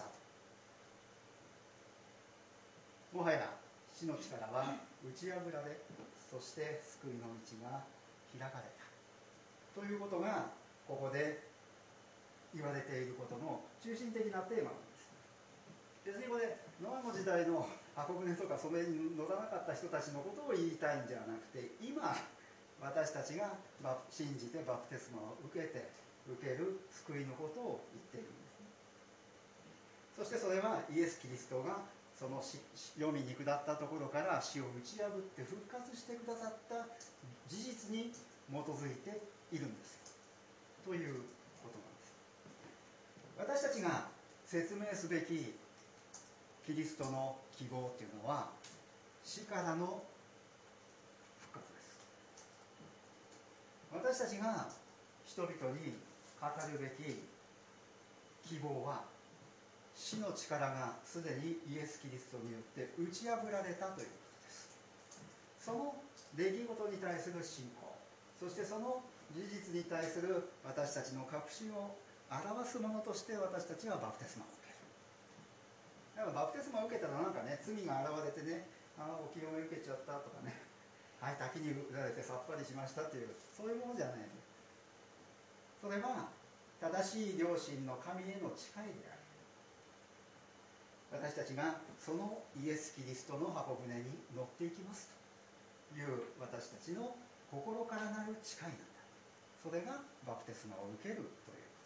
もはや死の力は打ち破られ、そして救いの道が開かれたということがここで言われていることの中心的なテーマなんです。別にこれノアの時代の箱舟とかそれに乗らなかった人たちのことを言いたいんじゃなくて、今私たちが信じてバプテスマを受けて受ける救いのことを言っているんですね。そしてそれはイエス・キリストがその黄泉に下ったところから死を打ち破って復活してくださった事実に基づいているんですよということなんです。私たちが説明すべきキリストの希望というのは死からの復活です。私たちが人々に語るべき希望は、死の力がすでにイエス・キリストによって打ち破られたということです。その出来事に対する信仰、そしてその事実に対する私たちの確信を表すものとして私たちはバプテスマを受ける。だからバプテスマを受けたらなんかね、罪が現れてね、ああお清め受けちゃったとかね、はい滝に打たれてさっぱりしましたという、そういうものじゃないです。それは正しい良心の神への誓いである。私たちがそのイエス・キリストの箱舟に乗っていきますという私たちの心からなる誓いなんだ。それがバプテスマを受けるという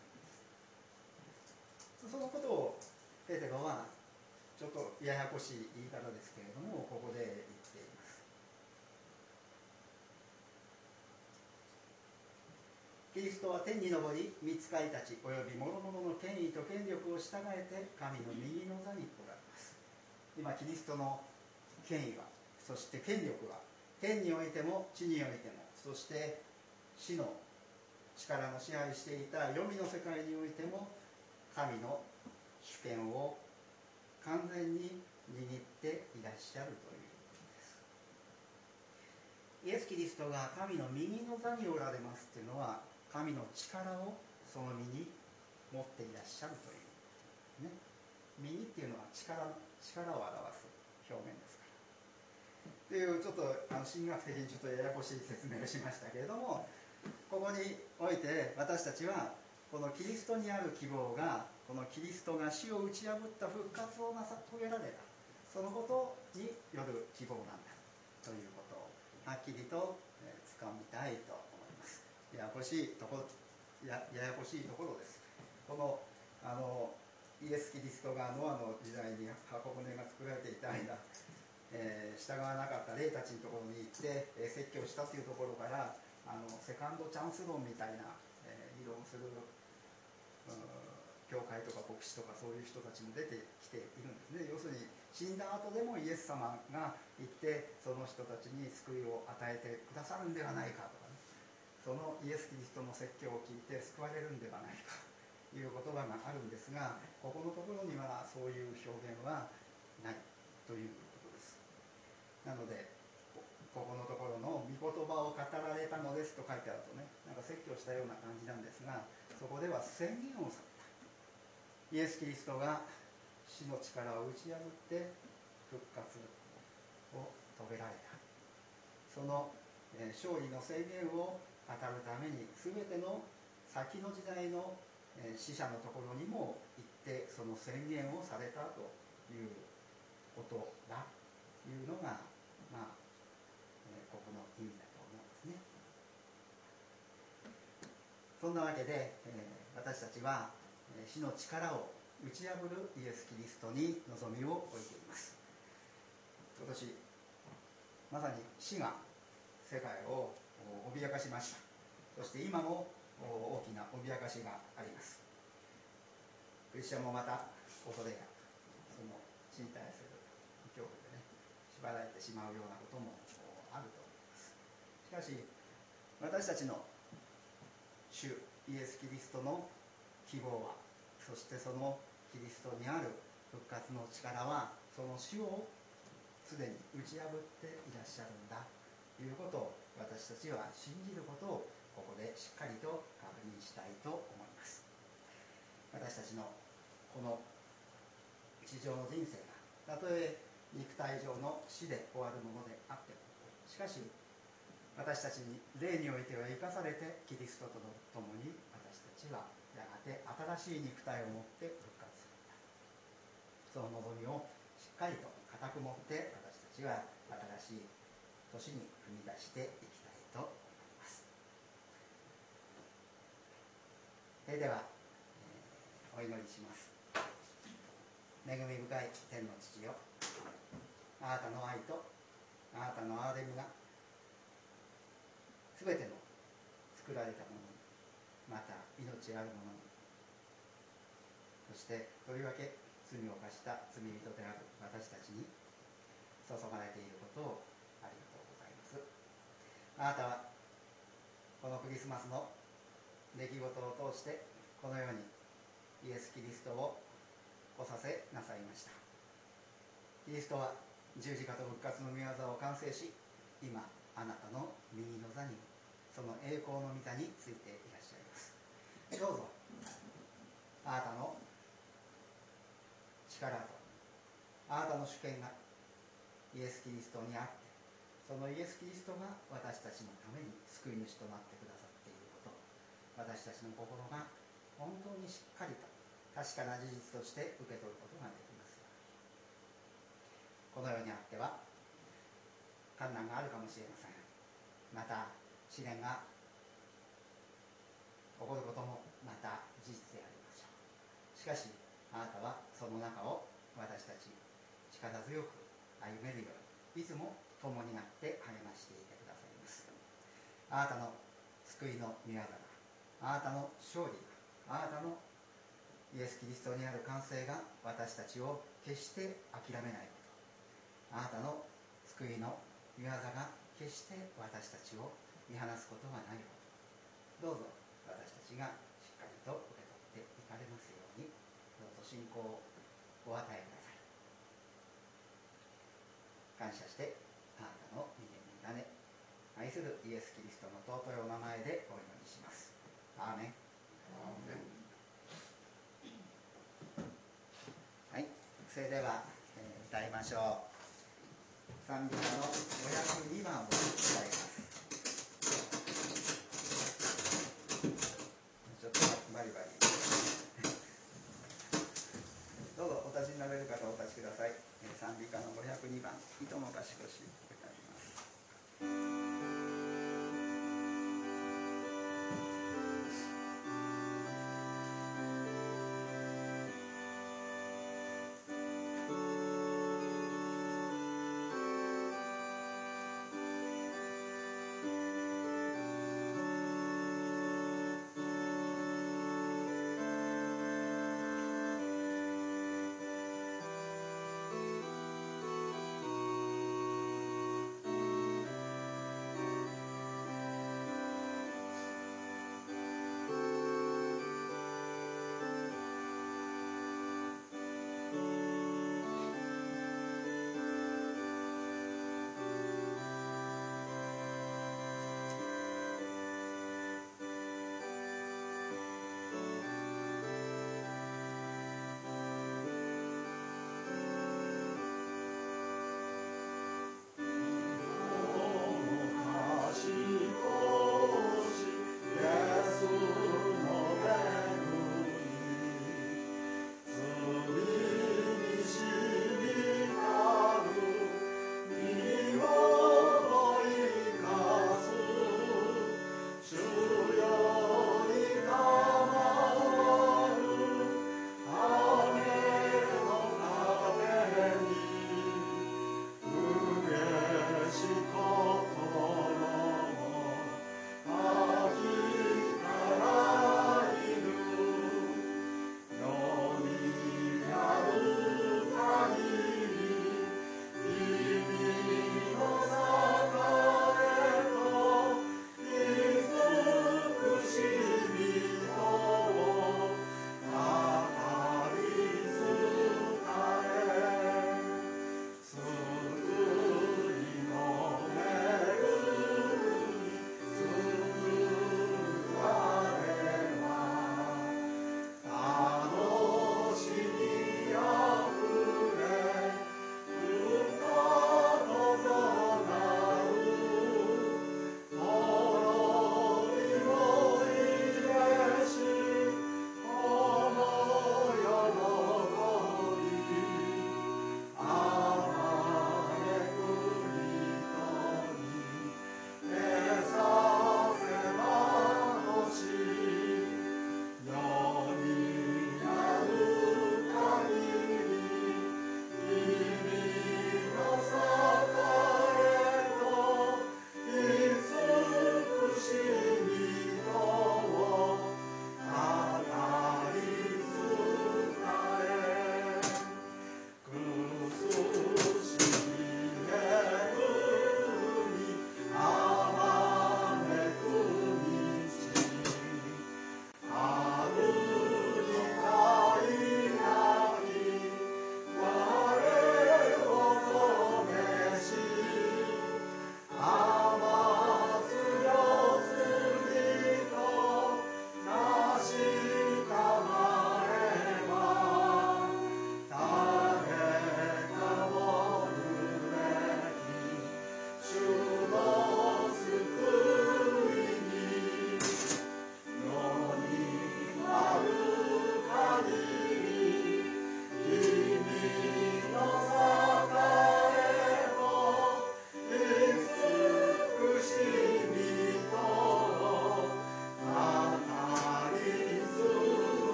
ことです。そのことをペテロはちょっとややこしい言い方ですけれども、ここで言っています。キリストは天に昇り、御使いたちおよび諸々の権威と権力を従えて神の右の座におられます。今キリストの権威は、そして権力は、天においても地においても、そして死の力の支配していた黄泉の世界においても、神の主権を完全に握っていらっしゃるということです。イエス・キリストが神の右の座におられますというのは、神の力をその身に持っていらっしゃるという、ね、右っていうのは力、力を表す表現ですからという、ちょっとあの神学的にちょっとややこしい説明をしましたけれども、ここにおいて私たちはこのキリストにある希望が、このキリストが死を打ち破った復活をなさ遂げられた、そのことによる希望なんだということをはっきりとつかみたいと思います。ややこしいところ、や, ややこしいところです。このあのイエス・キリストがノアの時代に箱舟が作られていた間、えー、従わなかった霊たちのところに行って、えー、説教したというところから、あのセカンドチャンス論みたいな、えー、議論する教会とか牧師とかそういう人たちも出てきているんですね。要するに死んだ後でもイエス様が行ってその人たちに救いを与えてくださるんではないかとかね、そのイエス・キリストの説教を聞いて救われるんではないかという言葉があるんですが、ここのところにはそういう表現はないということです。なのでここのところの御言葉を語られたのですと書いてあるとね、なんか説教したような感じなんですが、そこでは宣言をされた。イエス・キリストが死の力を打ち破って復活を遂げられた、その、えー、勝利の宣言を語るために全ての先の時代の、えー、死者のところにも行ってその宣言をされたということだというのが、まあえー、ここの意味だと思うんですね。そんなわけで、えー、私たちは死の力を打ち破るイエス・キリストに望みを置いています。今年まさに死が世界を脅かしました。そして今も大きな脅かしがあります。クリスチャンもまた恐れやその死に対する恐怖でね縛られてしまうようなこともあると思います。しかし私たちの主イエス・キリストの希望は、そしてそのキリストにある復活の力は、その死をすでに打ち破っていらっしゃるんだということを私たちは信じることをここでしっかりと確認したいと思います。私たちのこの地上の人生がたとえ肉体上の死で終わるものであっても、しかし私たちに霊においては生かされてキリストと共に私たちはやがて新しい肉体を持って復活するんだ、その望みをしっかりと固く持って私たちは新しい年に踏み出していきたいと思います。それでは、えー、お祈りします。恵み深い天の父よ、あなたの愛とあなたの憐れみがすべての作られたものに、また命あるものに、そしてとりわけ罪を犯した罪人である私たちに注がれていることをありがとうございます。あなたはこのクリスマスの出来事を通してこのようにイエス・キリストを来させなさいました。キリストは十字架と復活の御業を完成し、今あなたの右の座に、その栄光の御座についていらっしゃいます。どうぞあなたの力とあなたの主権がイエス・キリストにあって、そのイエス・キリストが私たちのために救い主となってくださっていること、私たちの心が本当にしっかりと確かな事実として受け取ることができますように。この世にあっては困難があるかもしれません。また試練が起こることもまた事実でありましょう。しかしあなたはその中を私たち力強く歩めるようにいつも共になって励ましていてくださいます。あなたの救いの御業が、あなたの勝利が、あなたのイエス・キリストにある完成が私たちを決して諦めないこと、あなたの救いの御業が決して私たちを見放すことはないこと、どうぞ私たちがしっかりと受け取っていかれますように、どうぞ信仰をお与えください。感謝してあなたの御手に委ね、愛するイエス・キリストの尊いお名前でお祈りします。アーメン。はい、それでは、えー、歌いましょう。賛美歌のごひゃくにばんを歌います。ちょっとバリバリどうぞお立ちになれる方お立ちください。賛美歌のごひゃくにばん、いともかしこし歌います。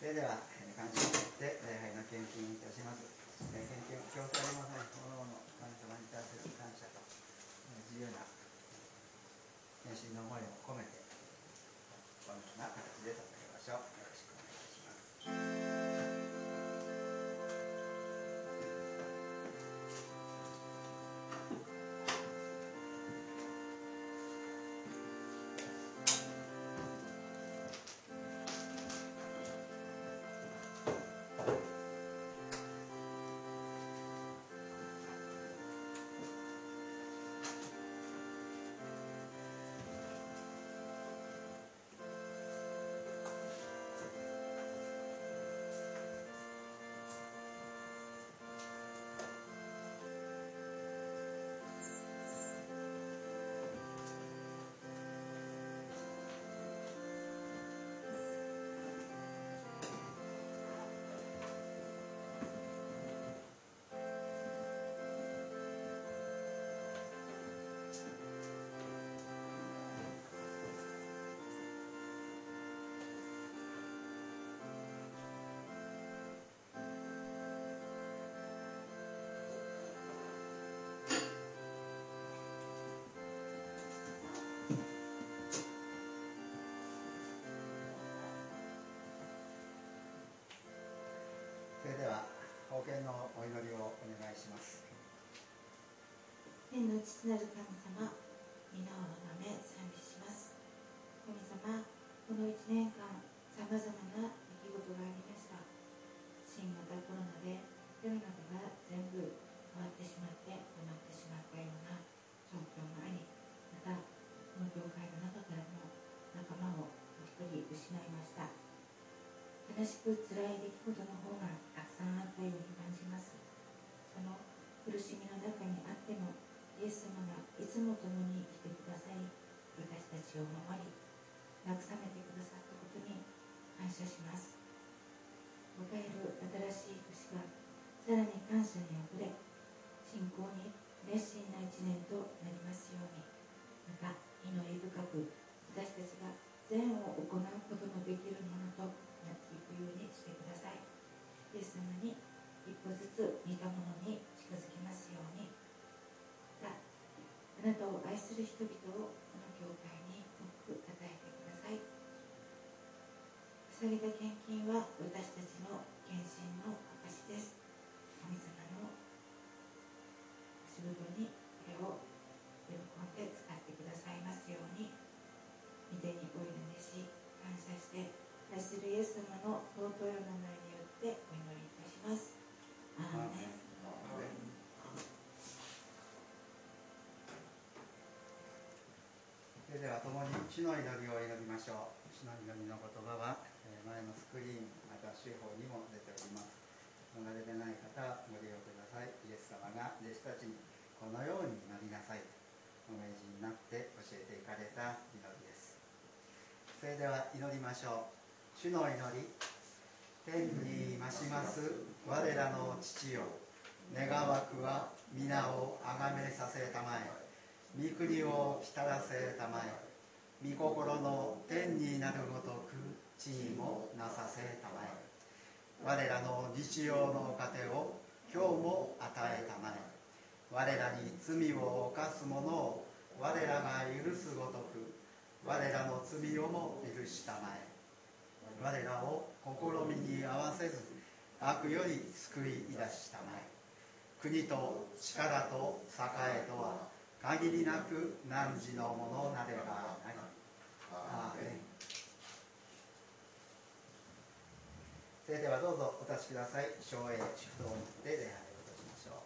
それでは、えー、感謝を持って礼拝の献金いたします。えー、献金を強制ありません。おのおの神様に対する感謝と、えー、自由な献身の思いを込めてこのような形で捧げましょう。よろしくお願いします。それでは奉献のお祈りをお願いします。 天の父なる神様、皆をのため賛美します。神様、このいちねんかんさまざまな出来事がありました。新型コロナで世の中が全部変わってしまって困ってしまったような状況もあり、またこの教会の中からも仲間をお一人失いました。悲しく辛い出来事の方がたくさんあったように感じます。その苦しみの中にあっても、イエス様がいつも共に来てくださり、私たちを守り、慰めてくださったことに感謝します。迎える新しい年がさらに感謝にあふれ、信仰に熱心な一年となりますように、また祈り深く私たちが善を行うことのできるものとなっていくようにしてください。イエス様に一歩ずつ似たものに近づきますように。またあなたを愛する人々をこの教会に多く与えてください。捧げた献金は私たちの献身の証です。神様の仕事にこれを喜んで使ってくださいますように、御手にお祈りし感謝して愛するイエス様の尊いお名前によってお祈りいたします。アーメン。 それでは共に主の祈りを祈りましょう。主の祈りの言葉は前のスクリーンまた手法にも出ております。お慣れでない方はご利用ください。イエス様が弟子たちにこのように祈りなさいとお命じになって教えていかれた祈りです。それでは祈りましょう。主の祈り。天に増します我らの父よ、願わくは皆をあがめさせたまえ、御国を来たらせたまえ、御心の天になるごとく地にもなさせたまえ。我らの日曜の糧を今日も与えたまえ。我らに罪を犯す者を我らが許すごとく我らの罪をも許したまえ。我らを試みに合わせず悪より救い出したまえ。国と力と栄とは限りなく汝のものなればなり。アーメン。それではどうぞお立ちください。唱詠祝祷を持って礼拝をいたしましょう。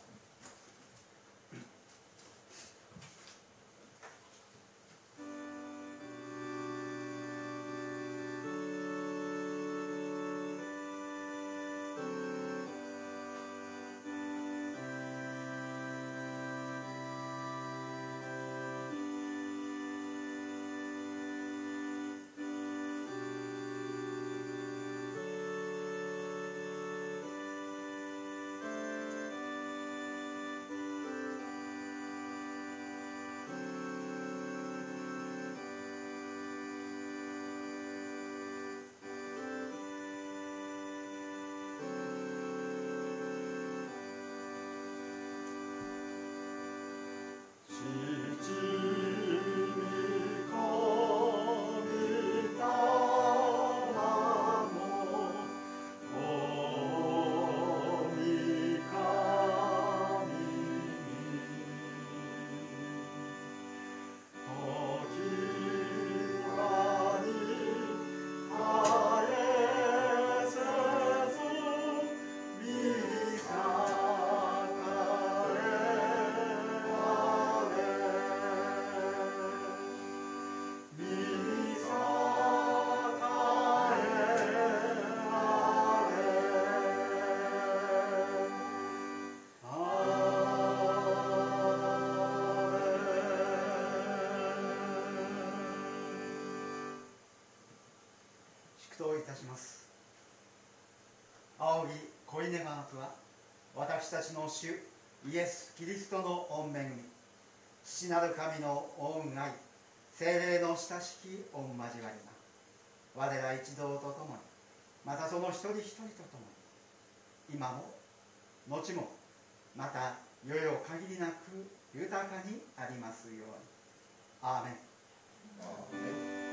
ます。仰ぎ恋願わくは、私たちの主イエス・キリストの御恵み、父なる神の御恩愛、聖霊の親しき御交わりが、我ら一同と共に、またその一人一人と共に、今も後もまた世々限りなく豊かにありますように。アーメン。 アーメン。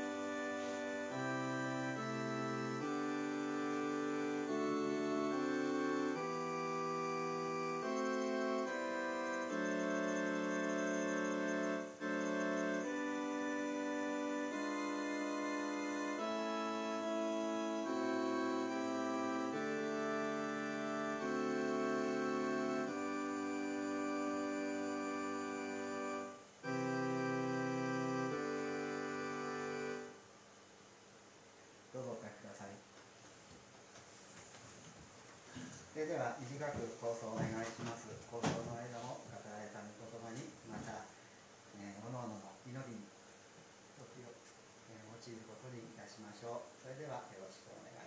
どうぞお書きください。それでは短く放送お願いします。放送の間も語られた御言葉に、また、えー、各々の祈りに時を、えー、用いることにいたしましょう。それではよろしくお願いします。